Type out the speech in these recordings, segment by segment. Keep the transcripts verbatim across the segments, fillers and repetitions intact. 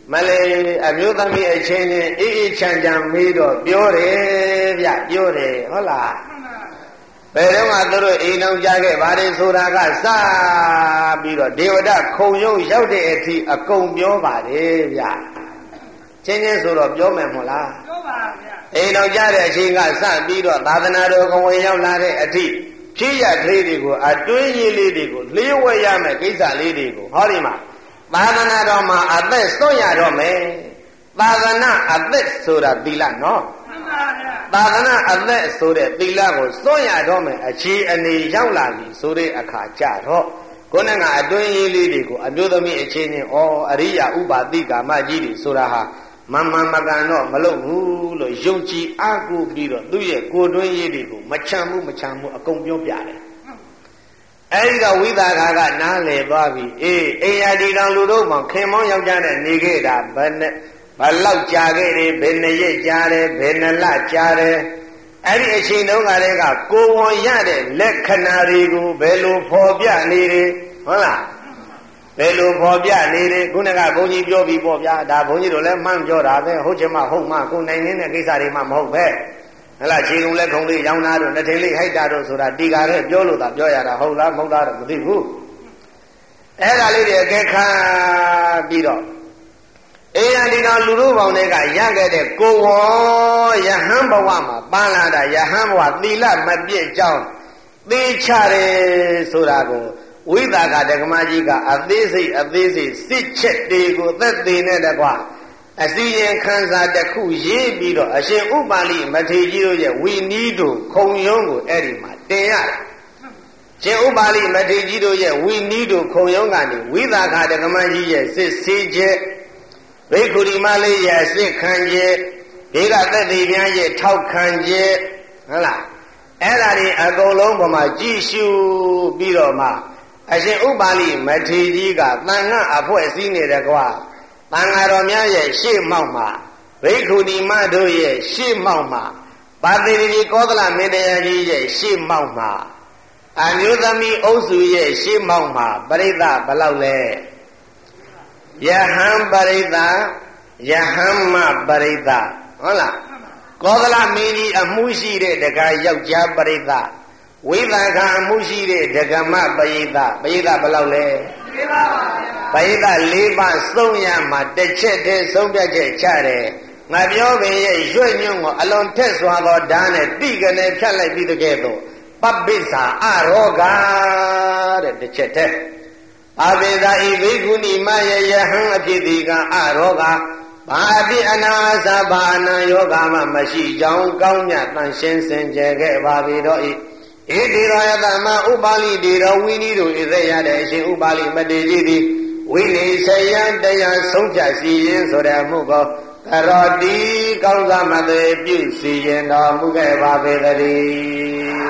မလေးအမျိုးသမီးအချင်းချင်းအေးအေးချမ်းချမ်းမေးတော့ပြောတယ်ဗျပြောတယ်ဟုတ်လားဘယ်တော့မှသူတို့အိမ်အောင်ကြခဲ့ဗါတယ်ဆိုတာကစပြီးတော့ဒေဝဒခုံရုံရောက်တဲ့အထိအကုန်ပြောပါတယ်ဗျချင်းချင်းဆိုတော့ပြောမယ်မဟုတ်လားပြောပါဗျအိမ်အောင်ကြတဲ့အချိန်ကစပြီးတော့သာသနာတော်ကဝင်ရောက်လာတဲ့အထိဖြစ်ရကလေးတွေကိုအတွင်းရေးလေးတွေကိုလျှို့ဝှက်ရမယ်ကိစ္စလေးတွေကိုဟောဒီမှာသာသနာတော်မှာအသက်စွန့်ရတော့မယ်သာသနာအသက်ဆိုတာသီလနော်သာသနာအသက်ဆိုတဲ့သီလကိုစွန့်ရတော့မယ်အခြေအနေရောက်လာပြီဆိုတဲ့အခါကြတော့ကိုယ်နဲ့ကအတွင်းရေးလေးတွေကိုအမျိုးသမီးအချင်းချင်းဩအရိယာဥပါတိကာမကြီးတွေဆိုတာဟာမမမကန်တော့မလုပ်ဘူးလို့ယုံကြည်အားကိုးပြီးတော့သူ့ရဲ့ကိုယ်တွင်းရေးတွေကိုမချမ်းဘူးမချမ်းဘူးအကုန်ပြောပြတယ်အဲဒီတော့ဝိသကာကနားလည်သွားပြီအေးအိယာဒီတော်လူတို့မှခင်မောင်းယောက်ျားနဲ့နေခဲ့တာဘယ်နဲ့ဘလောက်ကြာခဲ့တယ်ဘယ်နှစ်ရက်ကြာတယ်ဘယ်နှလကြာတယ်အဲ့ဒီအချိန်တုန်းကလည်းကကိုယ်ဝန်ရတဲ့လက္ခဏာတွေကိုဘယ်လိုဖော်ပြနေတယ်ဟုတ်လားဘယ်လိုဖော်ပြနေတယ်ခုနကဘုန်းကြီးပြောပြီးပေါ့ဗျာဒါဘုန်းကြီးတို့လည်းမှန်းပြောတာပဲဟုတ်ချင်မှဟုတ်မှကိုယ်နိုင်နေတဲ့ကိစ္စတွေမှမဟုတ်ပဲဟလာခြေလုံးလက်ခုံလေးရောင်းသားတို့နှစ်ထင်းလေးဟိုက်တာတို့ဆိုတာတီကာတဲ့ပြောလို့သာပြောရတာဟုတ်လားမဟုတ်လားတော့မသိဘူးအဲ့ဒါလေးတွေအကဲခါပြီးတော့အေယဒီတော်လူတို့ပေါင်းတွေကရခဲ့တဲ့ကိုဝေါ်ယဟန်ဘဝမှာပန်းလာတာယဟန်ဘဝသီလမပြည့်ကြောင်းသိချတယ်ဆိုတာကိုဝိသကာဒကမကြီးကအသေးစိတ်အသေးစိတ်စစ်ချက်တွေကိုသက်သေနဲ့တကွအစီရင်ခံစာတစ်ခုရေးပြီးတော့အရှင်ဥပါလိမထေရကြီးတို့ရဲ့ဝီနီးတို့ခုံရုံးကိုအဲ့ဒီမှာတင်ရတယ်။ရှင်ဥပါလိမထေရကြီးတို့ရဲ့ဝီနီးတို့ခုံရုံးကနေဝိသကာဒကမကြီးရဲ့စစ်ဆေးချက်ဘိက္ခုနီမလေးရဲ့အစစ်ခံချက်ဒီကသက်သေများရဲ့ထောက်ခံချက်ဟုတ်လားအဲ့ဒါတွေအကုန်လုံးပေါ်မှာကြည်ရှုပြီးတော့မှအရှင်ဥပါလိမထေရကြီးကသံဃာအဖွဲ့စည်းနေတဲ့ကွာသံဃာတော်များရဲ့ရှေ့မှောက်မှာဘိက္ခုနီမတို့ရဲ့ရှေ့မှောက်မှာပါတိတိကောသလမင်းတရားကြီးရဲ့ရှေ့မှောက်မှာအမျိုးသမီးအုပ်စုရဲ့ရှေ့မှောက်မှာပရိသတ်ဘယ်လောက်လဲယဟန်ပရိသတ်ယဟန်မပရိသတ်ဟုတ်လားကောသလမင်းကြီးအမှုရှိတဲ့တခါယောက်ျားပရိသတ်ဝိသကာအမှုရှိတဲ့ဒကမပရိသပရိသဘယ်လောက်လဲ၄ပါးပါဗျာပရိသ၄ပါးသုံးရမှာတစ်ချက်တည်းသုံးပြချက်ချတယ်ငါပြောပင်ရဲ့ရွှဲ့ညွန့်ကိုအလွန်ထက်စွာသောဓာတ်နဲ့တိကနေဖြတ်လိုက်ပြီးတကယ်တော့ပပိစ္ဆာအရောဂါတဲ့တစ်ချက်တည်းပပိစ္ဆာဤဘိက္ခုနီမယယဟံအဖြစ်ဒီကအရောဂါဘာတိအနာသဘာနာယောဂမှမရှိကြောင်းကောင်းမြတ်တန်ရှင်းစင်ကြယ်ခဲ့ပါပြီတော့ဤဣတိရောယသမဥပါလိတေရောဝိနည်းတို့ဣသေရတဲ့အရှင်ဥပါလိမတေကြီးသည်ဝိနိစ္စယတရားဆုံးဖြတ်စီရင်ဆိုတဲ့အမှုကိုကရောတိကောင်းစားမသေးပြုစီရင်တော်မူခဲ့ပါပေတည်း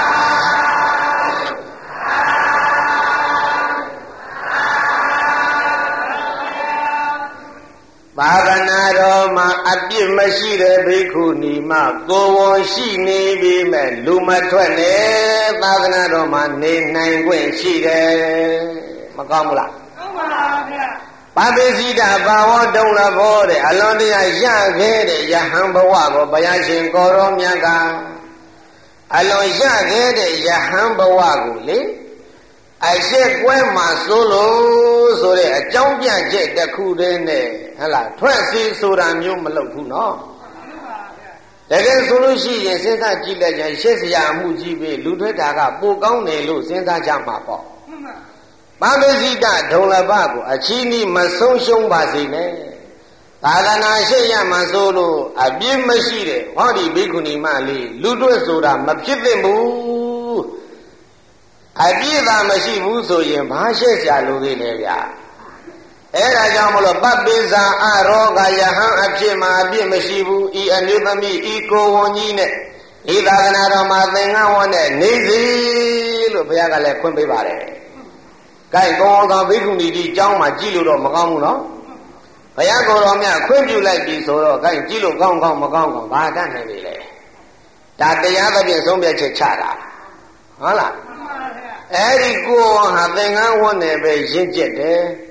သာသနာတော်မှာအပြစ်မရှိတဲ့ဘိက္ခုနီမကိုယ်ဝန်ရှိနေပြီမဲ့လူမထွက်နဲ့သာသနာတော်မှာနေနိုင်ခွင့်ရှိတယ်မကောင်းဘူးလားကောင်းပါဗျာပါပိစိတဘာဝတုံးလဘောတဲ့အလွန်တရာရခဲ့တဲ့ယဟန်ဘဝကိုဘုရားရှင်ကိုရောမြတ်ကအလွန်ရခဲ့တဲ့ယဟန်ဘဝကိုလေအရှိကွဲမှာဆိုလို့ဆိုတဲ့အကြောင်းပြချက်တစ်ခုတည်းနဲ့ဟလာထွက်စီဆိုတာမျိုးမလုပ်ဘူးနော်တကယ်ဆိုလို့ရှိရင်စဉ်းစားကြည့်လိုက်ရင်ရှေ့စရာအမှုကြီးပဲလူထွက်တာကပိုကောင်းတယ်လို့စဉ်းစားကြမှာပေါ့ပါပိစိတဒုံလဘကိုအချီးနီးမဆုံးရှုံးပါစေနဲ့သာသနာရှိရမှာဆိုလို့အပြစ်မရှိတဲ့ဟောဒီဘိက္ခုနီမလေးလူထွက်ဆိုတာမဖြစ်သင့်ဘူးအပြည့်သာမရှိဘူးဆိုရင်ဘာရှက်ရှာလို့သေးလဲဗျာအဲ့ဒါကြောင့်မလို့ပပိစ္ဆာအရောဂယဟန်အဖြစ်မှာအပြည့်မရှိဘူးဤအမျိုးသမီးဤကိုဝန်ကြီးနဲ့ဤသာသနာတော်မှာသင်္ကန်းဝတ်နဲ့နေစီလို့ဘုရားကလည်းခွင့်ပေးပါတယ်။ကိုင်ကောင်းသောဘိက္ခုနီကြီးကျောင်းမှာကြည့်လို့တော့မကောင်းဘူးနော်။ဘုရားကိုယ်တော်မြတ်ခွင့်ပြုလိုက်ပြီဆိုတော့ကိုင်ကြည့်လို့ကောင်းကောင်းမကောင်းကောင်းဘာတတ်နိုင်ပြီလဲ။ဒါတရားသဖြင့်ဆုံးဖြတ်ချက်ချတာဟုတ်လား။အဲ့ဒီကိုယ်ဟာသင်္ကန်းဝတ်နဲ့ပဲရင့်ကျက်တယ်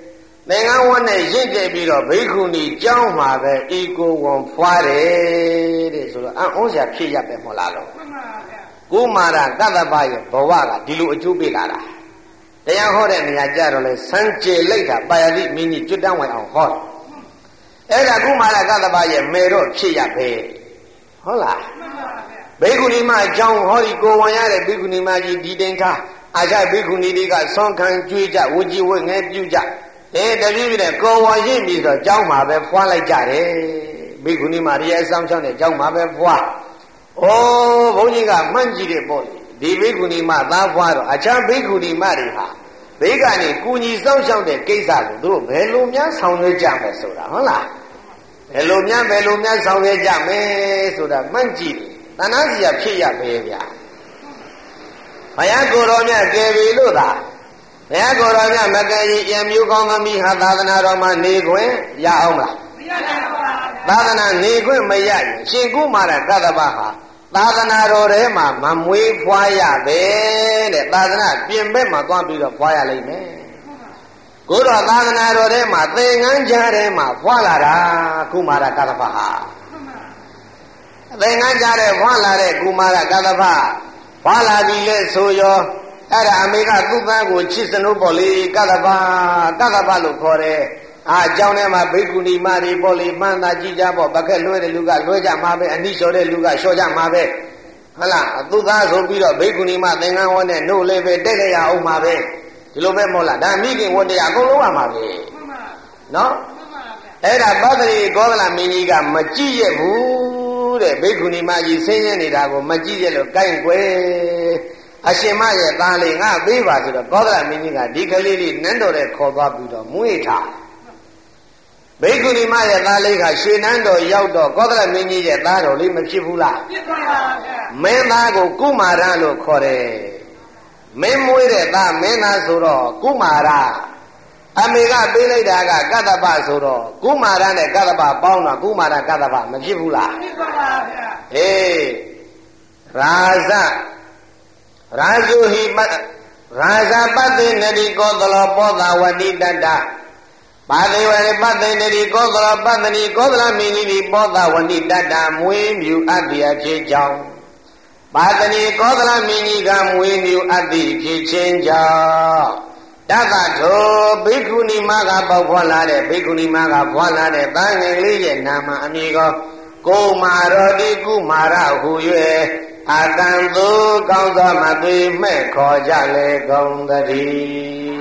သင်္ကန်းဝတ်နဲ့ရင့်ကျက်ပြီးတော့ဘိက္ခုနီကျောင်းမှာပဲဤကိုဝန်ဖွားတယ်တဲ့ဆိုတော့အံ့ဩစရာဖြစ်ရပဲမဟုတ်လားလို့ကုမာရကတ္တပရဲ့ဘဝကဒီလိုအကျိုးပေးလာတာတရားဟောတဲ့နေရာကြတော့လေစံကြေလိုက်တာပါရတိမင်းကြီးကျွတ်တန်းဝင်အောင်ဟောတယ်အဲ့ဒါကုမာရကတ္တပရဲ့မေတော့ဖြစ်ရပဲဟုတ်လားဘိက္ခုနီမအကြောင်းဟောဒီကိုဝန်ရတဲ့ဘိက္ခုနီမကြီးဒီတိန်ထားအာရှဘိက္ခုနီတွေကဆွမ်းခံကြွေးကြဝကြီးဝဲငဲပြုကြအဲတပြည့်ပြည့်နဲ့ကိုဝန်ရင့်ပြီးတော့ကျောင်းမှာပဲဖွာလိုက်ကြတယ်ဘိက္ခုနီမရဲ့အဆောင်ချောင်းနဲ့ကျောင်းမှာပဲဖွာဩဘုန်းကြီးကမှန်းကြည့်တယ်ပေါ့ဒီဘိက္ခုနီမသားဖွာတော့အခြားဘိက္ခုနီမတွေဟာဘေးကနေကုညီစောင့်ရှောက်တဲ့ကိစ္စကိုသူတို့ဘယ်လိုများဆောင်ရွက်ကြမယ်ဆိုတာဟုတ်လားဘယ်လိုများဘယ်လိုများဆောင်ရွက်ကြမယ်ဆိုတာမှန်းကြည့်တဏှာစီရဖြစ်ရပဲဗျာဘုရားကိုယ်တော်မြတ်ကယ်ပြီလို့သာဘုရားကိုယ်တော်မြတ်မကယ်ရင်အမျိုးကောင်းသမီးဟာသာသနာတော်မှာနေခွင့်ရအောင်မလားမရပါဘူးသာသနာနေခွင့်မရရင်ရှင်ကုမာရကတ္တပဟာသာသနာတော်ထဲမှာမမွေးဖွားရပဲတဲ့သာသနာပြင်ဘက်မှာသွားပြီးတော့ဖွားရလိမ့်မယ်ကိုတော်သာသနာတော်ထဲမှာသင်္ကန်းကြားထဲမှာဖွားလာတာကုမာရကတ္တပဟာသင်္ကန်းကြားထဲဖွားလာတဲ့ကုမာရကတ္တပဖွာလာပြီလေဆိုရောအဲ့ဒါအမေကသူ့သားကိုချစ်စနိုးပေါ့လေကတ္တပကတ္တပလို့ခေါ်တယ်အာအကြောင်းထဲမှာဘိက္ခုနီမတွေပေါ့လေမှန်သာကြည့်ကြပေါ့ပကက်လွှဲတဲ့လူကလွှဲကြမှာပဲအနိလျှော်တဲ့လူကလျှော်ကြမှာပဲဟုတ်လားသူ့သားဆိုပြီးတော့ဘိက္ခုနီမသင်္ကန်းဝတ်နဲ့နှုတ်လေးပဲတိတ်လိုက်ရအောင်မှာပဲဒီလိုပဲမဟုတ်လားဒါမိခင်ဝတ်တရားအကုန်လုံးရမှာပဲနော်အဲ့ဒါပတ္တိကောသလမင်းကြီးကမကြည့်ရဘူးတဲ့ဘိက္ခုနီမကြီးဆင်းရဲနေတာကိုမကြည့်ရလို့ကိုင်းကွယ်အရှင်မရဲ့သားလေးငါပေးပါဆိုတော့ကောသလမင်းကြီးကဒီကလေးလေးနန်းတော်တဲ့ခေါ်သွားပြီးတော့မွေးထားဘိက္ခုနီမရဲ့သားလေးကရွှေနန်းတော်ရောက်တော့ကောသလမင်းကြီးရဲ့သားတော်လေးမဖြစ်ဘူးလားဖြစ်ပါပါဗျာမင်းသားကိုကုမာရလို့ခေါ်တယ်မင်းမွေးတဲ့သားမင်းသားဆိုတော့ကုမာရအမေကပေးလိုက်တာကကတ္တပဆိုတော့ကုမာရနဲ့ကတ္တပပေါင်းတော့ကုမာရကတ္တပမဖြစ်ဘူးလားဖြစ်ပါပါဗျာဟေးရာဇရာဇုဟိပရာဇပတ္တိနတိကောသလောပောသာဝတိတတ္တပါတိဝရပတ္တိနတိကောသလောပတ္တိကောသလမင်းကြီးပောသာဝတိတတ္တမွေးမြူအပ်ပြဖြစ်ကြောင်းပါတိကောသလမင်းကြီးကမွေးမြူအပ်သည်ဖြစ်ခြင်းကြောင့်တသထိုဘိက္ခုနီမကပေါက်ဖွာလာတဲ့ဘိက္ခုနီမကဖွာလာတဲ့တန်ငယ်လေးရဲ့နာမအမည်ကောကိုမာရောတိကုမာရဟု၍အတန်သူကောင်းသောမသွေမဲ့ခေါ်ကြလေကုန်သတည်း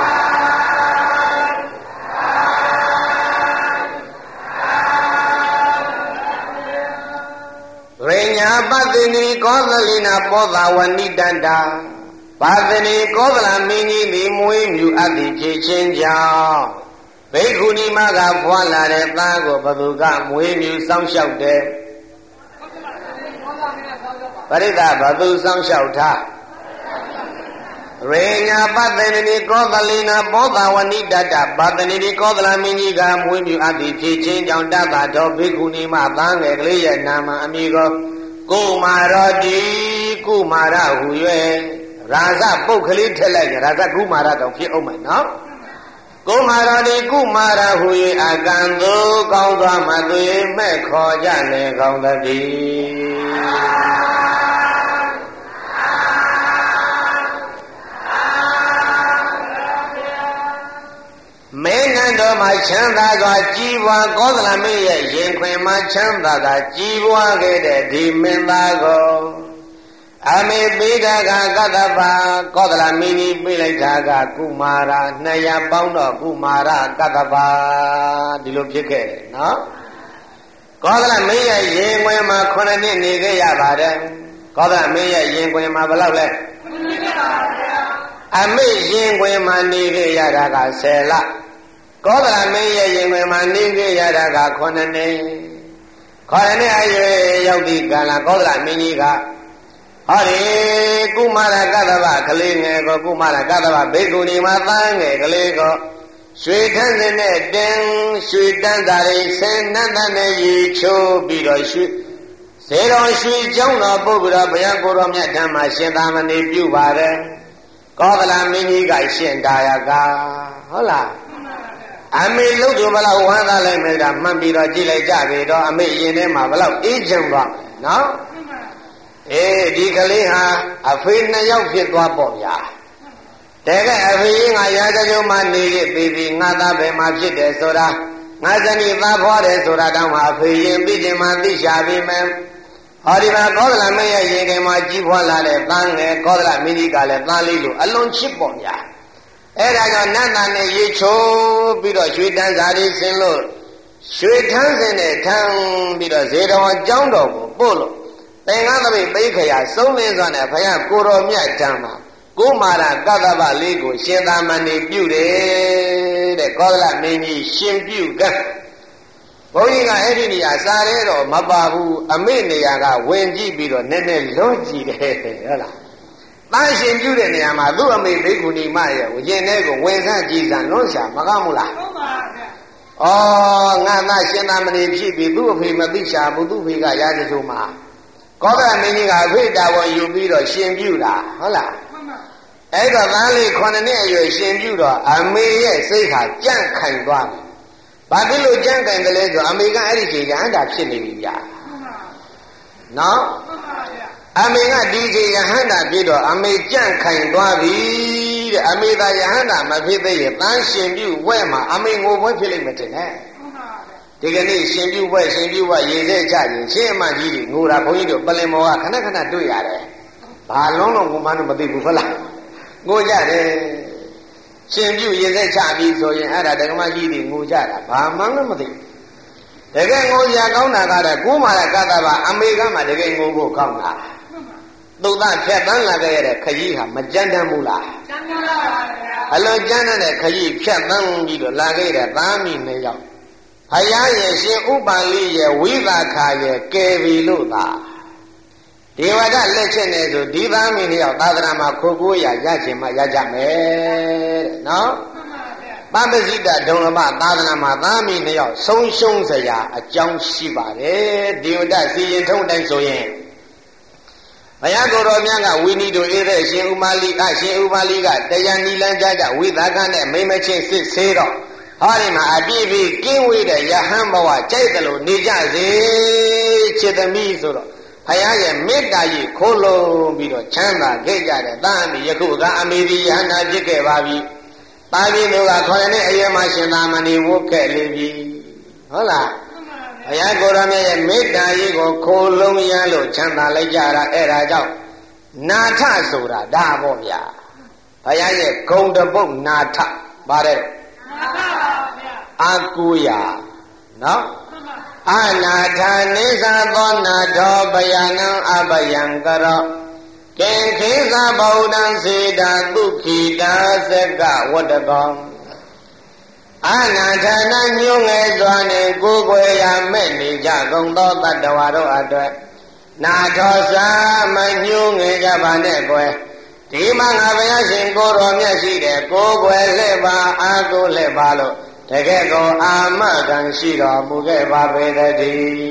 ရိညာပတ္တိနီကောသလိနာပောသာဝဏိတန္တာပါတဏီကောသလမင်းကြီးသည်မွေးမြူအပ်သည်ဖြစ်ခြင်းကြောင့်ဘိက္ခုနီမကဖွာလာတဲ့သားကိုဘသူကမွေးမြူစောင့်ရှောက်တယ်ပရိသဘသူစောင့်ရှောက်ထားရေညာပတ္တိနီကောသလိနာပောသာဝဏိတတပါတဏီကောသလမင်းကြီးကမွေးမြူအပ်သည်ဖြစ်ခြင်းကြောင့်တသတော်ဘိက္ခုနီမသားငယ်ကလေးရဲ့နာမအမည်ကိုကုမာရောတိကုမာရဟု၍ရာဇပုတ်ကလေးထက်လိုက်ရာဇကုမာရတောင်ဖြစ်အောင်မယ်နော်ကုမာရတိကုမာရဟု၍အကံသူကောင်းသောမသွေမဲ့ခေါ်ကြလေကောင်းသတည်းမဲနန်းတော်မှာချမ်းသာစွာကြီးပွားကောသလမင်းရဲ့ရင်ခွင်မှာချမ်းသာသာကြီးပွားခဲ့တဲ့ဒီမင်းသားကိုအမေပိဒကကတ္တပကောသလမင်းကြီးပြေးလိုက်တာကကုမာရနှစ်ရာပေါင်းတော့ကုမာရကတ္တပဒီလိုဖြစ်ခဲ့တယ်နော်ကောသလမင်းရဲ့ရင်ခွင်မှာခုနှစ်နှစ်နေခဲ့ရပါတယ်ကောသလမင်းရဲ့ရင်ခွင်မှာဘယ်လောက်လဲခုနှစ်နှစ်ပါဗျာအမေရင်ခွင်မှာနေခဲ့ရတာကဆယ်လကောသလမင်းရဲ့ရင်ခွင်မှာနေခဲ့ရတာကခုနှစ်နှစ်ခုနှစ်နှစ်အရွယ်ရောက်သည့်ကာလကောသလမင်းကြီးကဟောဒီကုမာရကတ္တဗကလေးငယ်ကိုကုမာရကတ္တဗဘိက္ခုနီမှာသားငယ်ကလေးကိုရွှေထန်းနဲ့တင်ရွှေတန်းသားတွေဆင်းနှံ့တဲ့ရေချိုးပြီးတော့ရွှေဇေတော်ရွှေကျောင်းတော်ပုဂ္ဂိုလ်ဘုရားကိုယ်တော်မြတ်ဓမ္မရှင်သာမဏေပြုပါတယ်ကောသလမင်းကြီးကရှင်တာယကဟုတ်လားအမေလို့သူဘလောက်ဝမ်းသာလိုက်မယ်ဒါမှန်ပြီးတော့ကြည့်လိုက်ကြပြီတော့အမေရင်ထဲမှာဘလောက်အေးချမ်းသွားနော်အေးဒီကလေးဟာအဖေနှစ်ယောက်ဖြစ်သွားပေါ့ဗျာတကယ်အဖေငါရာဇဂုံမှာနေခဲ့ပြီးပြီးငါသားပဲမှာဖြစ်တယ်ဆိုတာငါဇနီးသားဖွားတယ်ဆိုတာတောင်းမှာအဖေရင်ပြီးခြင်းမှာသိရှာပြီးမယ်ဟောဒီမှာကောသလမင်းရဲ့ရင်ထဲမှာကြီးဖွားလာတဲ့သားငယ်ကောသလမင်းကြီးကလည်းသားလေးလိုအလွန်ချစ်ပေါ့ဗျာအဲ့ဒါကြောင့်နတ်သားနဲ့ရေချိုးပြီးတော့ရွှေတန်းစာရီဆင်းလို့ရွှေထန်းစင်နဲ့ထမ်းပြီးတော့ဇေတဝန်ကျောင်းတော်ကိုပို့လို့သင်္ကန်းသပိတ်ပိခရာစုံးလင်းစွာနဲ့ဘုရားကိုတော်မြတ်တမ်းမှာကိုမာရကတ္တဗလေးကိုရှင်သာမဏေပြုတယ်တဲ့ကောသလမင်းကြီးရှင်ပြုကဘုန်းကြီးကအဲ့ဒီနေရာစားရဲတော့မပါဘူးအမေနေရာကဝင်ကြည့်ပြီးတော့နည်းနည်းလွတ်ကြည့်တယ်ဟုတ်လားတန်းရှင်ပြုတဲ့နေရာမှာသူ့အမေဘိက္ခုနီမရဲ့ရင်ထဲကိုဝင်ဆန်းကြည်စံလွန်ရှာမကောင်းဘူးလားဟုတ်ပါဗျာဩငါသားရှင်သာမဏေဖြစ်ပြီးသူ့အဖေမသိရှာဘူးသူ့ဖေကရာဇဂုံမှာကောသလမင်းကြီးကအဖေတာဝန်ယူပြီးတော့ရှင်ပြုတာဟုတ်လားအဲ့တော့သားလေးခုနှစ်နှစ်အရွယ်ရှင်ပြုတော့အမေရဲ့စိတ်ဟာကြန့်ခိုင်သွားပြီဘာဖြစ်လို့ကြန့်ခိုင်တယ်လဲဆိုအမေကအဲ့ဒီချိန်ရဟန္တာဖြစ်နေပြီဗျာနော်အမေကဒီချိန်ရဟန္တာဖြစ်တော့အမေကြန့်ခိုင်သွားပြီတဲ့အမေသာယဟန္တာမဖြစ်သေးရင်တန်းရှင်ပြုဝဲမှာအမေငိုပွဲဖြစ်လိမ့်မယ်တင်နဲ့ဒီကနေ့ရှင်ပြုဝဲရှင်ပြုဝဲရေစဲချရင်ရှင်းအမှန်ကြီးငိုတာဘုန်းကြီးတို့ပလင်မော်ကခဏခဏတွေ့ရတယ်ဘာလုံးလုံးကမှန်းမသိဘူးဟုတ်လားငိုကြတယ်ရှင်ပြုရေစဲချပြီးဆိုရင်အဲ့ဒါဓမ္မကြီးတွေငိုကြတာဘာမှန်းမသိတကယ်ငိုရကောင်းတာကတော့ကိုးမာရကတ္တဗအမေကမှတကယ်ငိုဖို့ကောင်းတာသုဒ္ဓဖြတ်တန်းလာခဲ့ရတဲ့ခကြီးဟာမကြမ်းတမ်းဘူးလားကြမ်းတမ်းပါဗျာအလွန်ကြမ်းတဲ့ခကြီးဖြတ်တန်းပြီးတော့လာခဲ့တဲ့သားမိနှစ်ယောက်ဘုရားရဲ့ရှင်ဥပါလိရဲ့ဝိသခာရဲ့ကယ်ပြီလို့သာဒေဝဒလက်ချက်နဲ့ဆိုဒီသားမိနှစ်ယောက်သာသနာမှာခိုးကိုးရရခြင်းမှရကြမယ်တဲ့နော်ပပ္ပဇိတဒုံလမသာသနာမှာသားမိနှစ်ယောက်ဆုံးရှုံးစရာအကြောင်းရှိပါတယ်ဒေဝဒစီရင်ထုံးတိုင်းဆိုရင်ဘုရားကိုယ်တော်မြတ်ကဝိနိတို့အေးတဲ့ရှင်ဥမာလိအရှင်ဥမာလိကတရားနိလန်းကြကြဝိသကနဲ့မိမချင်းစစ်ဆေးတော့ဟောဒီမှာအပြည့်ပြည့်ကင်းဝေးတဲ့ယဟန်ဘဝကြိုက်တယ်လို့နေကြစေချစ်သမီးဆိုတော့ဘုရားရဲ့မေတ္တာကြီးခိုးလုံးပြီးတော့ချမ်းသာခဲ့ကြတယ်တာအမိယခုကအမေဒီယဟန္တာဖြစ်ခဲ့ပါပြီတာပြည်တို့ကခေါ်တဲ့အေယမရှင်သာမဏေဝုတ်ခဲ့လေပြီဟုတ်လားဘုရားကိုယ်တော်မြတ်ရဲ့မေတ္တာကြီးကိုခိုးလုံးရလို့ချမ်းသာလိုက်ကြတာအဲ့ဒါကြောင့်နာထဆိုတာဒါပေါ့ဗျာဘုရားရဲ့ဂုံတပုတ်နာထပါတယ်နာထပါဗျာအာကူယာနော်အနာထာနိသသောနာထောပယနံအပယံကရောကေခေသဗုဒ္ဓံစေတာဒုက္ခိတာသက်ကဝတ္တကောအနာထာနညုံငယ်စွာနှင့်ကိုယ်ွယ်ရမဲ့နေကြကုန်သောတတ္တဝါတို့အတွက်နာထောစာမညုံငယ်ကြပါနဲ့ကွယ်ဒီမှာငါဘုရားရှင်ကိုယ်တော်မြတ်ရှိတယ်ကိုယ်ွယ်လက်ပါအာကိုလက်ပါလို့တကယ်ကိုအာမခံရှိတော်မူခဲ့ပါပေတည်း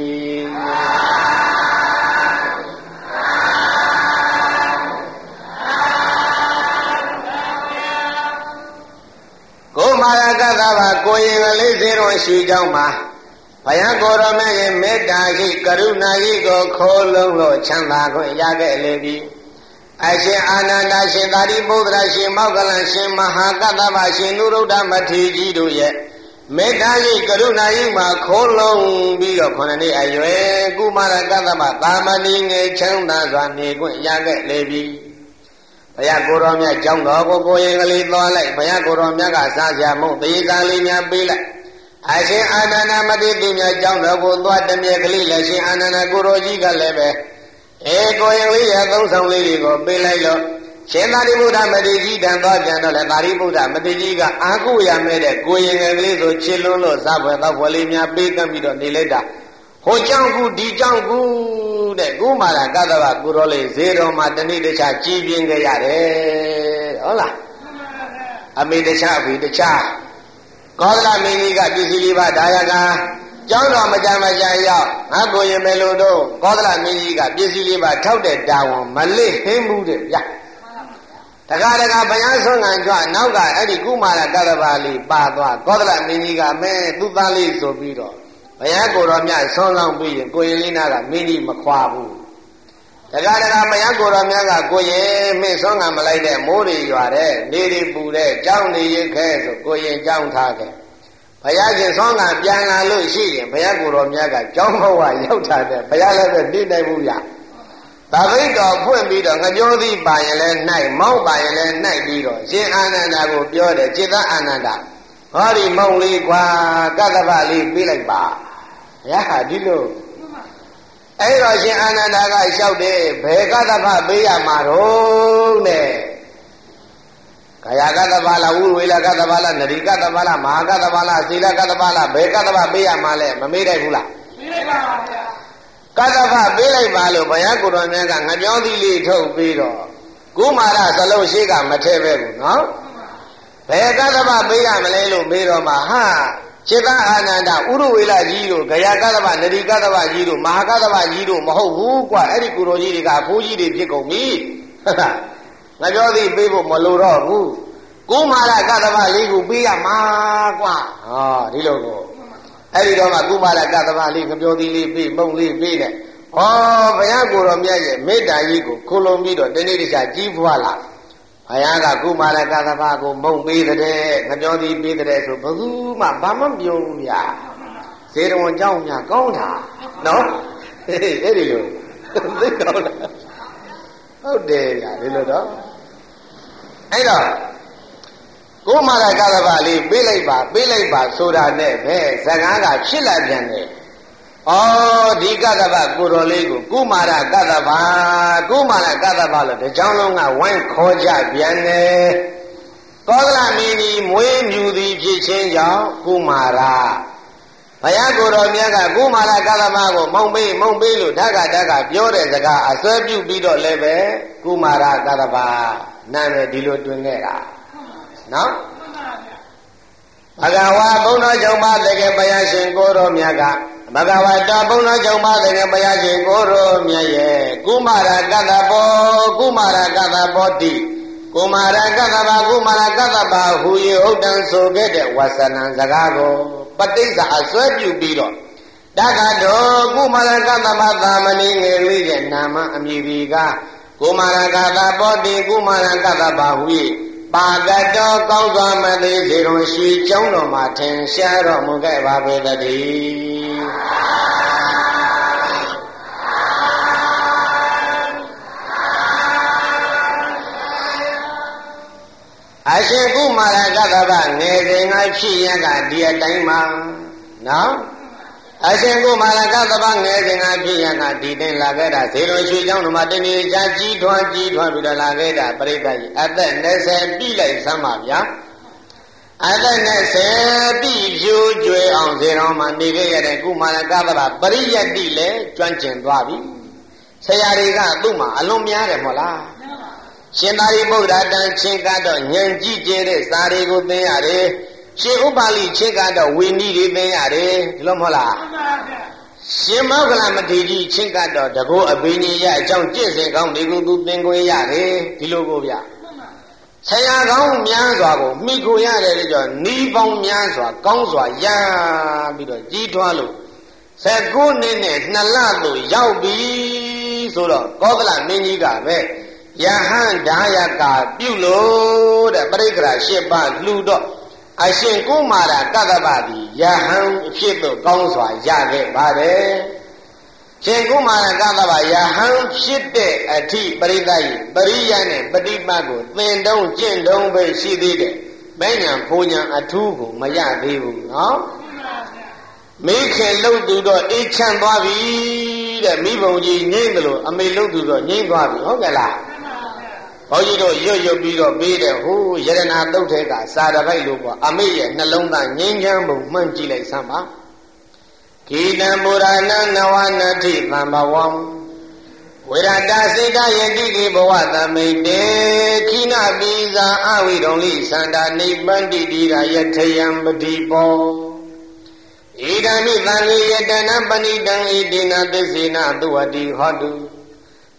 ကိုမာရကသဘာကိုရင်ကလေးစေတော်ရှိကြောင်းမှာဘုရားကိုယ်တော်မြတ်ရဲ့မေတ္တာရှိကရုဏာရှိကိုခိုးလုံးလို့ချမ်းသာခွင့်ရခဲ့လေပြီအရှင်အာနန္ဒရှင်သာရိပုတ္တရာရှင်မောက္ကလန်ရှင်မဟာကတ္တဗရှင်နုရုဒ္ဓမထေရကြီးတို့ရဲ့မေတ္တာရှိကရုဏာရှိမှာခိုးလုံးပြီးတော့ခုနှစ်နှစ်အရွယ်ကုမာရကတ္တဗသာမဏေငယ်ချမ်းသာစွာနေခွင့်ရခဲ့လေပြီဘုရားကိုယ်တော်မြတ်ကြောင်းတော်ကိုကိုရင်ကလေးသွားလိုက်ဘုရားကိုယ်တော်မြတ်ကစားစရာမဟုတ်သေစာလေးများပေးလိုက်အရှင်အာနန္ဒမတိသူမြတ်ကြောင်းတော်ကိုသွားတမြဲကလေးလည်းရှင်အာနန္ဒကိုရောကြီးကလည်းပဲအေကိုရင်လေးရဲ့သုံးဆောင်လေးတွေကိုပေးလိုက်လို့ရှင်သာရိပုတ္တမတိကြီးတန်သွားပြန်တော့လေသာရိပုတ္တမတိကြီးကအာကုရမဲ့တဲ့ကိုရင်ငယ်ကလေးဆိုချစ်လွန်းလို့စားပွဲတော့ဘွယ်လေးများပေးကမ်းပြီးတော့နေလိုက်တာဟိုကြောင့်ကူဒီကြောင့်ကူတဲ့ကုမာရကတ္တဗကုရောလေးဈေးတော်မှာတဏိတခြားကြည်ပြင်းခဲ့ရတယ်ဟုတ်လားအမေတခြားအဖေတခြားကောသလမင်းကြီးကပစ္စည်းလေးပါဒါယကကျောင်းတော်မကြမ်းမကြမ်းရောက်ငါကိုရင်မယ်လို့တော့ကောသလမင်းကြီးကပစ္စည်းလေးပါထောက်တဲ့တာဝန်မလစ်ဟင်းမှုတဲ့ဗျာတခါတခါဘုရားဆုံးငံကြွနောက်ကအဲ့ဒီကုမာရကတ္တဗလေးပါသွားကောသလမင်းကြီးကမဲသူ့သားလေးဆိုပြီးတော့ဘုရားကိုယ်တော်မြတ်ဆွမ်းလောင်းပြီးရင်ကိုရင်လေးနာကမင်းကြီးမခွာဘူးတခါတခါဘုရားကိုယ်တော်မြတ်ကကိုရင်မင်းဆွမ်းငံမလိုက်တဲ့မိုးတွေရွာတဲ့နေတွေပူတဲ့ကြောင်းနေရခဲဆိုကိုရင်ကြောင်းထားခဲ့ဘုရားရှင်ဆွမ်းငံပြန်လာလို့ရှိရင်ဘုရားကိုယ်တော်မြတ်ကကြောင်းဘဝရောက်တာတဲ့ဘုရားလည်းပဲနေနိုင်ဘူးဗျသာဝိတော်ဖွင့်ပြီးတော့ငကြိုးသီးပါရင်လည်းနိုင်မောက်ပါရင်လည်းနိုင်ပြီးတော့ရှင်အာနန္ဒာကိုပြောတယ်จิตအာနန္ဒာဟောဒီမုံလေးကွာကတ္တဗလေးပြေးလိုက်ပါဘုရားဟာဒီလိုအဲ့တော့ရှင်အာနန္ဒာကလျှောက်တယ်ဘယ်ကတ္တဗပေးရမှာတော့နဲ့ကာယကတ္တဗလားဝိဝေလကတ္တဗလားနရိကတ္တဗလားမဟာကတ္တဗလားသီလကတ္တဗလားဘယ်ကတ္တဗပေးရမှာလဲမမေးနိုင်ဘူးလားမေးနိုင်ပါဗျာကတ္တဗပေးလိုက်ပါလို့ဘုရားကိုယ်တော်မြတ်ကငပြောင်းသီးလေးထုတ်ပြီးတော့ကုမာရသလုံးရှိကမထဲပဲဘူးနော်ဘယ်ကတ္တဗပေးရမလဲလို့မေးတော့မှဟာจิตအာနန္ဒာဥရဝေလကြီးတို့ဂယကတ္တဗနရိကတ္တဗကြီးတို့မဟာကတ္တဗကြီးတို့မဟုတ်ဘူးကွာအဲ့ဒီကုတော်ကြီးတွေကအဖိုးကြီးတွေဖြစ်ကုန်ပြီငပြောသီးပေးဖို့မလိုတော့ဘူးကုမာရကတ္တဗလေးကိုပေးရမှာကွာဟောဒီလိုကိုအဲ့ဒီတော့မှကုမာရကတ္တဗလေးငပြောသီးလေးပေးမုံလေးပေးတဲ့ဟောဘုရားကိုယ်တော်မြတ်ရဲ့မေတ္တာကြီးကိုခိုလုံပြီးတော့တနေ့တခြားကြီးပွားလာဘုရားကကုမာရကတ္တဗကိုမုံပေးတဲ့ငပြောသီးပေးတဲ့ဆိုဘယ်သူမှဘာမှမပြောဘူးဗျာဇေတဝန်เจ้าများကောင်းတာနော်အဲ့ဒီလိုသိကောင်းတာဟုတ်တယ်ဗျာဒီလိုတော့အဲ့တော့ကုမာရကတ္တဗလေးပေးလိုက်ပါပေးလိုက်ပါဆိုတာနဲ့ပဲဇကားကဖြစ်လာပြန်တယ်ဩဒီကတ္တဗကိုတော်လေးကိုကုမာရကတ္တဗကုမာရကတ္တဗလို့ဒီကြောင်းလုံးကဝိုင်းခေါ်ကြပြန်တယ်ကောသလမင်းကြီးမွေးမြူသည်ဖြစ်ခြင်းကြောင့်ကုမာရဘုရားကိုယ်တော်မြတ်ကကုမာရကတ္တဗကိုမုံပေးမုံပေးလို့ဓက္ကဓက္ကပြောတဲ့စကားအစွဲပြုပြီးတော့လည်းပဲကုမာရကတ္တဗနာမည်ဒီလိုတွင်ခဲ့တာနော်ဘဂဝါဘုန်းတော်ကျောင်းမသခင်ဘုရားရှင်ကိုတော်မြတ်ကဘဂဝတာဘုန်းတော်ကျောင်းမသခင်ဘုရားရှင်ကိုတော်မြတ်ရဲ့ကုမာရကတ္တဘောကုမာရကတ္တဘောတိကုမာရကတ္တဗကုမာရကတ္တဗဟူ၍ဟုတ်တန်ဆိုခဲ့တဲ့ဝါစနံစကားကိုပဋိစ္စအစွဲပြုပြီးတော့တက္ကတော်ကုမာရကတ္တဗသာမဏေငယ်လေးရဲ့နာမအမည်ဒီကကုမာရကတ္တဘောတိကုမာရကတ္တဗဟူ၍ပါကတော်ကောင်းစွာမသိစေတော်ရှိကျောင်းတော်မှာထင်ရှားတော်မူခဲ့ပါပေတည်းအရှင်ကုမာရကတ္တဗငယ်စဉ်ကဖြစ်ရကဒီအတိုင်းမှာနော်အရှင်ကုမာရကတ္တဗငယ်စဉ်ကဖြစ်ရကဒီတိုင်းလာခဲ့တာဇေတော်ရွှေကျောင်းတော်မှာတနေ့ကြာကြီးထွားကြီးထွားပြီးတော့လာခဲ့တာပြိဿကြီးအသက်၂၀ပြည့်လိုက်စမ်းပါဗျာအသက်၂၀ပြည့်ဖြိုးကျွယ်အောင်ဇေတော်မှာနေခဲ့ရတဲ့ကုမာရကတ္တဗပရိယတ္တိလည်းကျွမ်းကျင်သွားပြီဆရာတွေကသူ့မှာအလွန်များတယ်မဟုတ်လားရှင်သာရိပုတ္တရာတန်ချင်းကတော့ဉာဏ်ကြည့်ကျတဲ့စာတွေကိုသင်ရတယ်ရှင်ဥပါလိချင်းကတော့ဝိနည်းတွေသင်ရတယ်ဒီလိုမဟုတ်လားရှင်မောဂလမထေရကြီးချင်းကတော့တကောအဘိညာရအကြောင်းကျင့်စဉ်ကောင်းတွေကိုသူသင်ခွင့်ရတယ်ဒီလိုကိုဗျဆရာကောင်းများစွာကိုမိခိုရတယ်လို့ကြောနီးပေါင်းများစွာကောင်းစွာရပြီးတော့ကြီးထွားလို့၁၉နှစ်နဲ့နှစ်လသို့ရောက်ပြီဆိုတော့ကောသလမင်းကြီးကပဲယဟန်ဒါယကာပြုလို့တဲ့ပရိက္ခရာ၈ပါးလှူတော့အရှင်ကုမာရကတ္တဗသည်ယဟန်အဖြစ်သို့ကောင်းစွာရခဲ့ပါတယ်ရှင်ကုမာရကတ္တဗယဟန်ဖြစ်တဲ့အထိပရိသတ်ဤပရိယနဲ့ပฏิပတ်ကိုသင်တုံးကျင့်တုံးပဲရှိသေးတယ်မဉ္ဇဉ်ဘုံညာအထူးကိုမရသေးဘူးနော်မိခင်လှုပ်သူတော့အေးချမ်းသွားပြီတဲ့မိဘုံကြီးငိမ့်တယ်လို့အမေလှုပ်သူတော့ငိမ့်သွားပြီဟုတ်ကဲ့လားဘုန်းကြီးတို့ရွတ်ရွတ်ပြီးတော့ပေးတယ်ဟိုယရဏသုတ်ထဲကစာတပိုက်လို့ပေါ့အမေရဲ့နှလုံးသားငြိမ်းချမ်းမှုမှန်းကြည့်လိုက်စမ်းပါဂီတံပုရဏနဝနတိသံဘဝံဝေရတစေတယတိကိဘဝသမိတေခိနပိဇာအဝိရုံလိသန္တာနိဗ္ဗန္တိတိရာယထယံပတိပောဣဒံမိသံဃေယတနပဏိတံဣတိနသစ္စေနသုဝတိဟောတု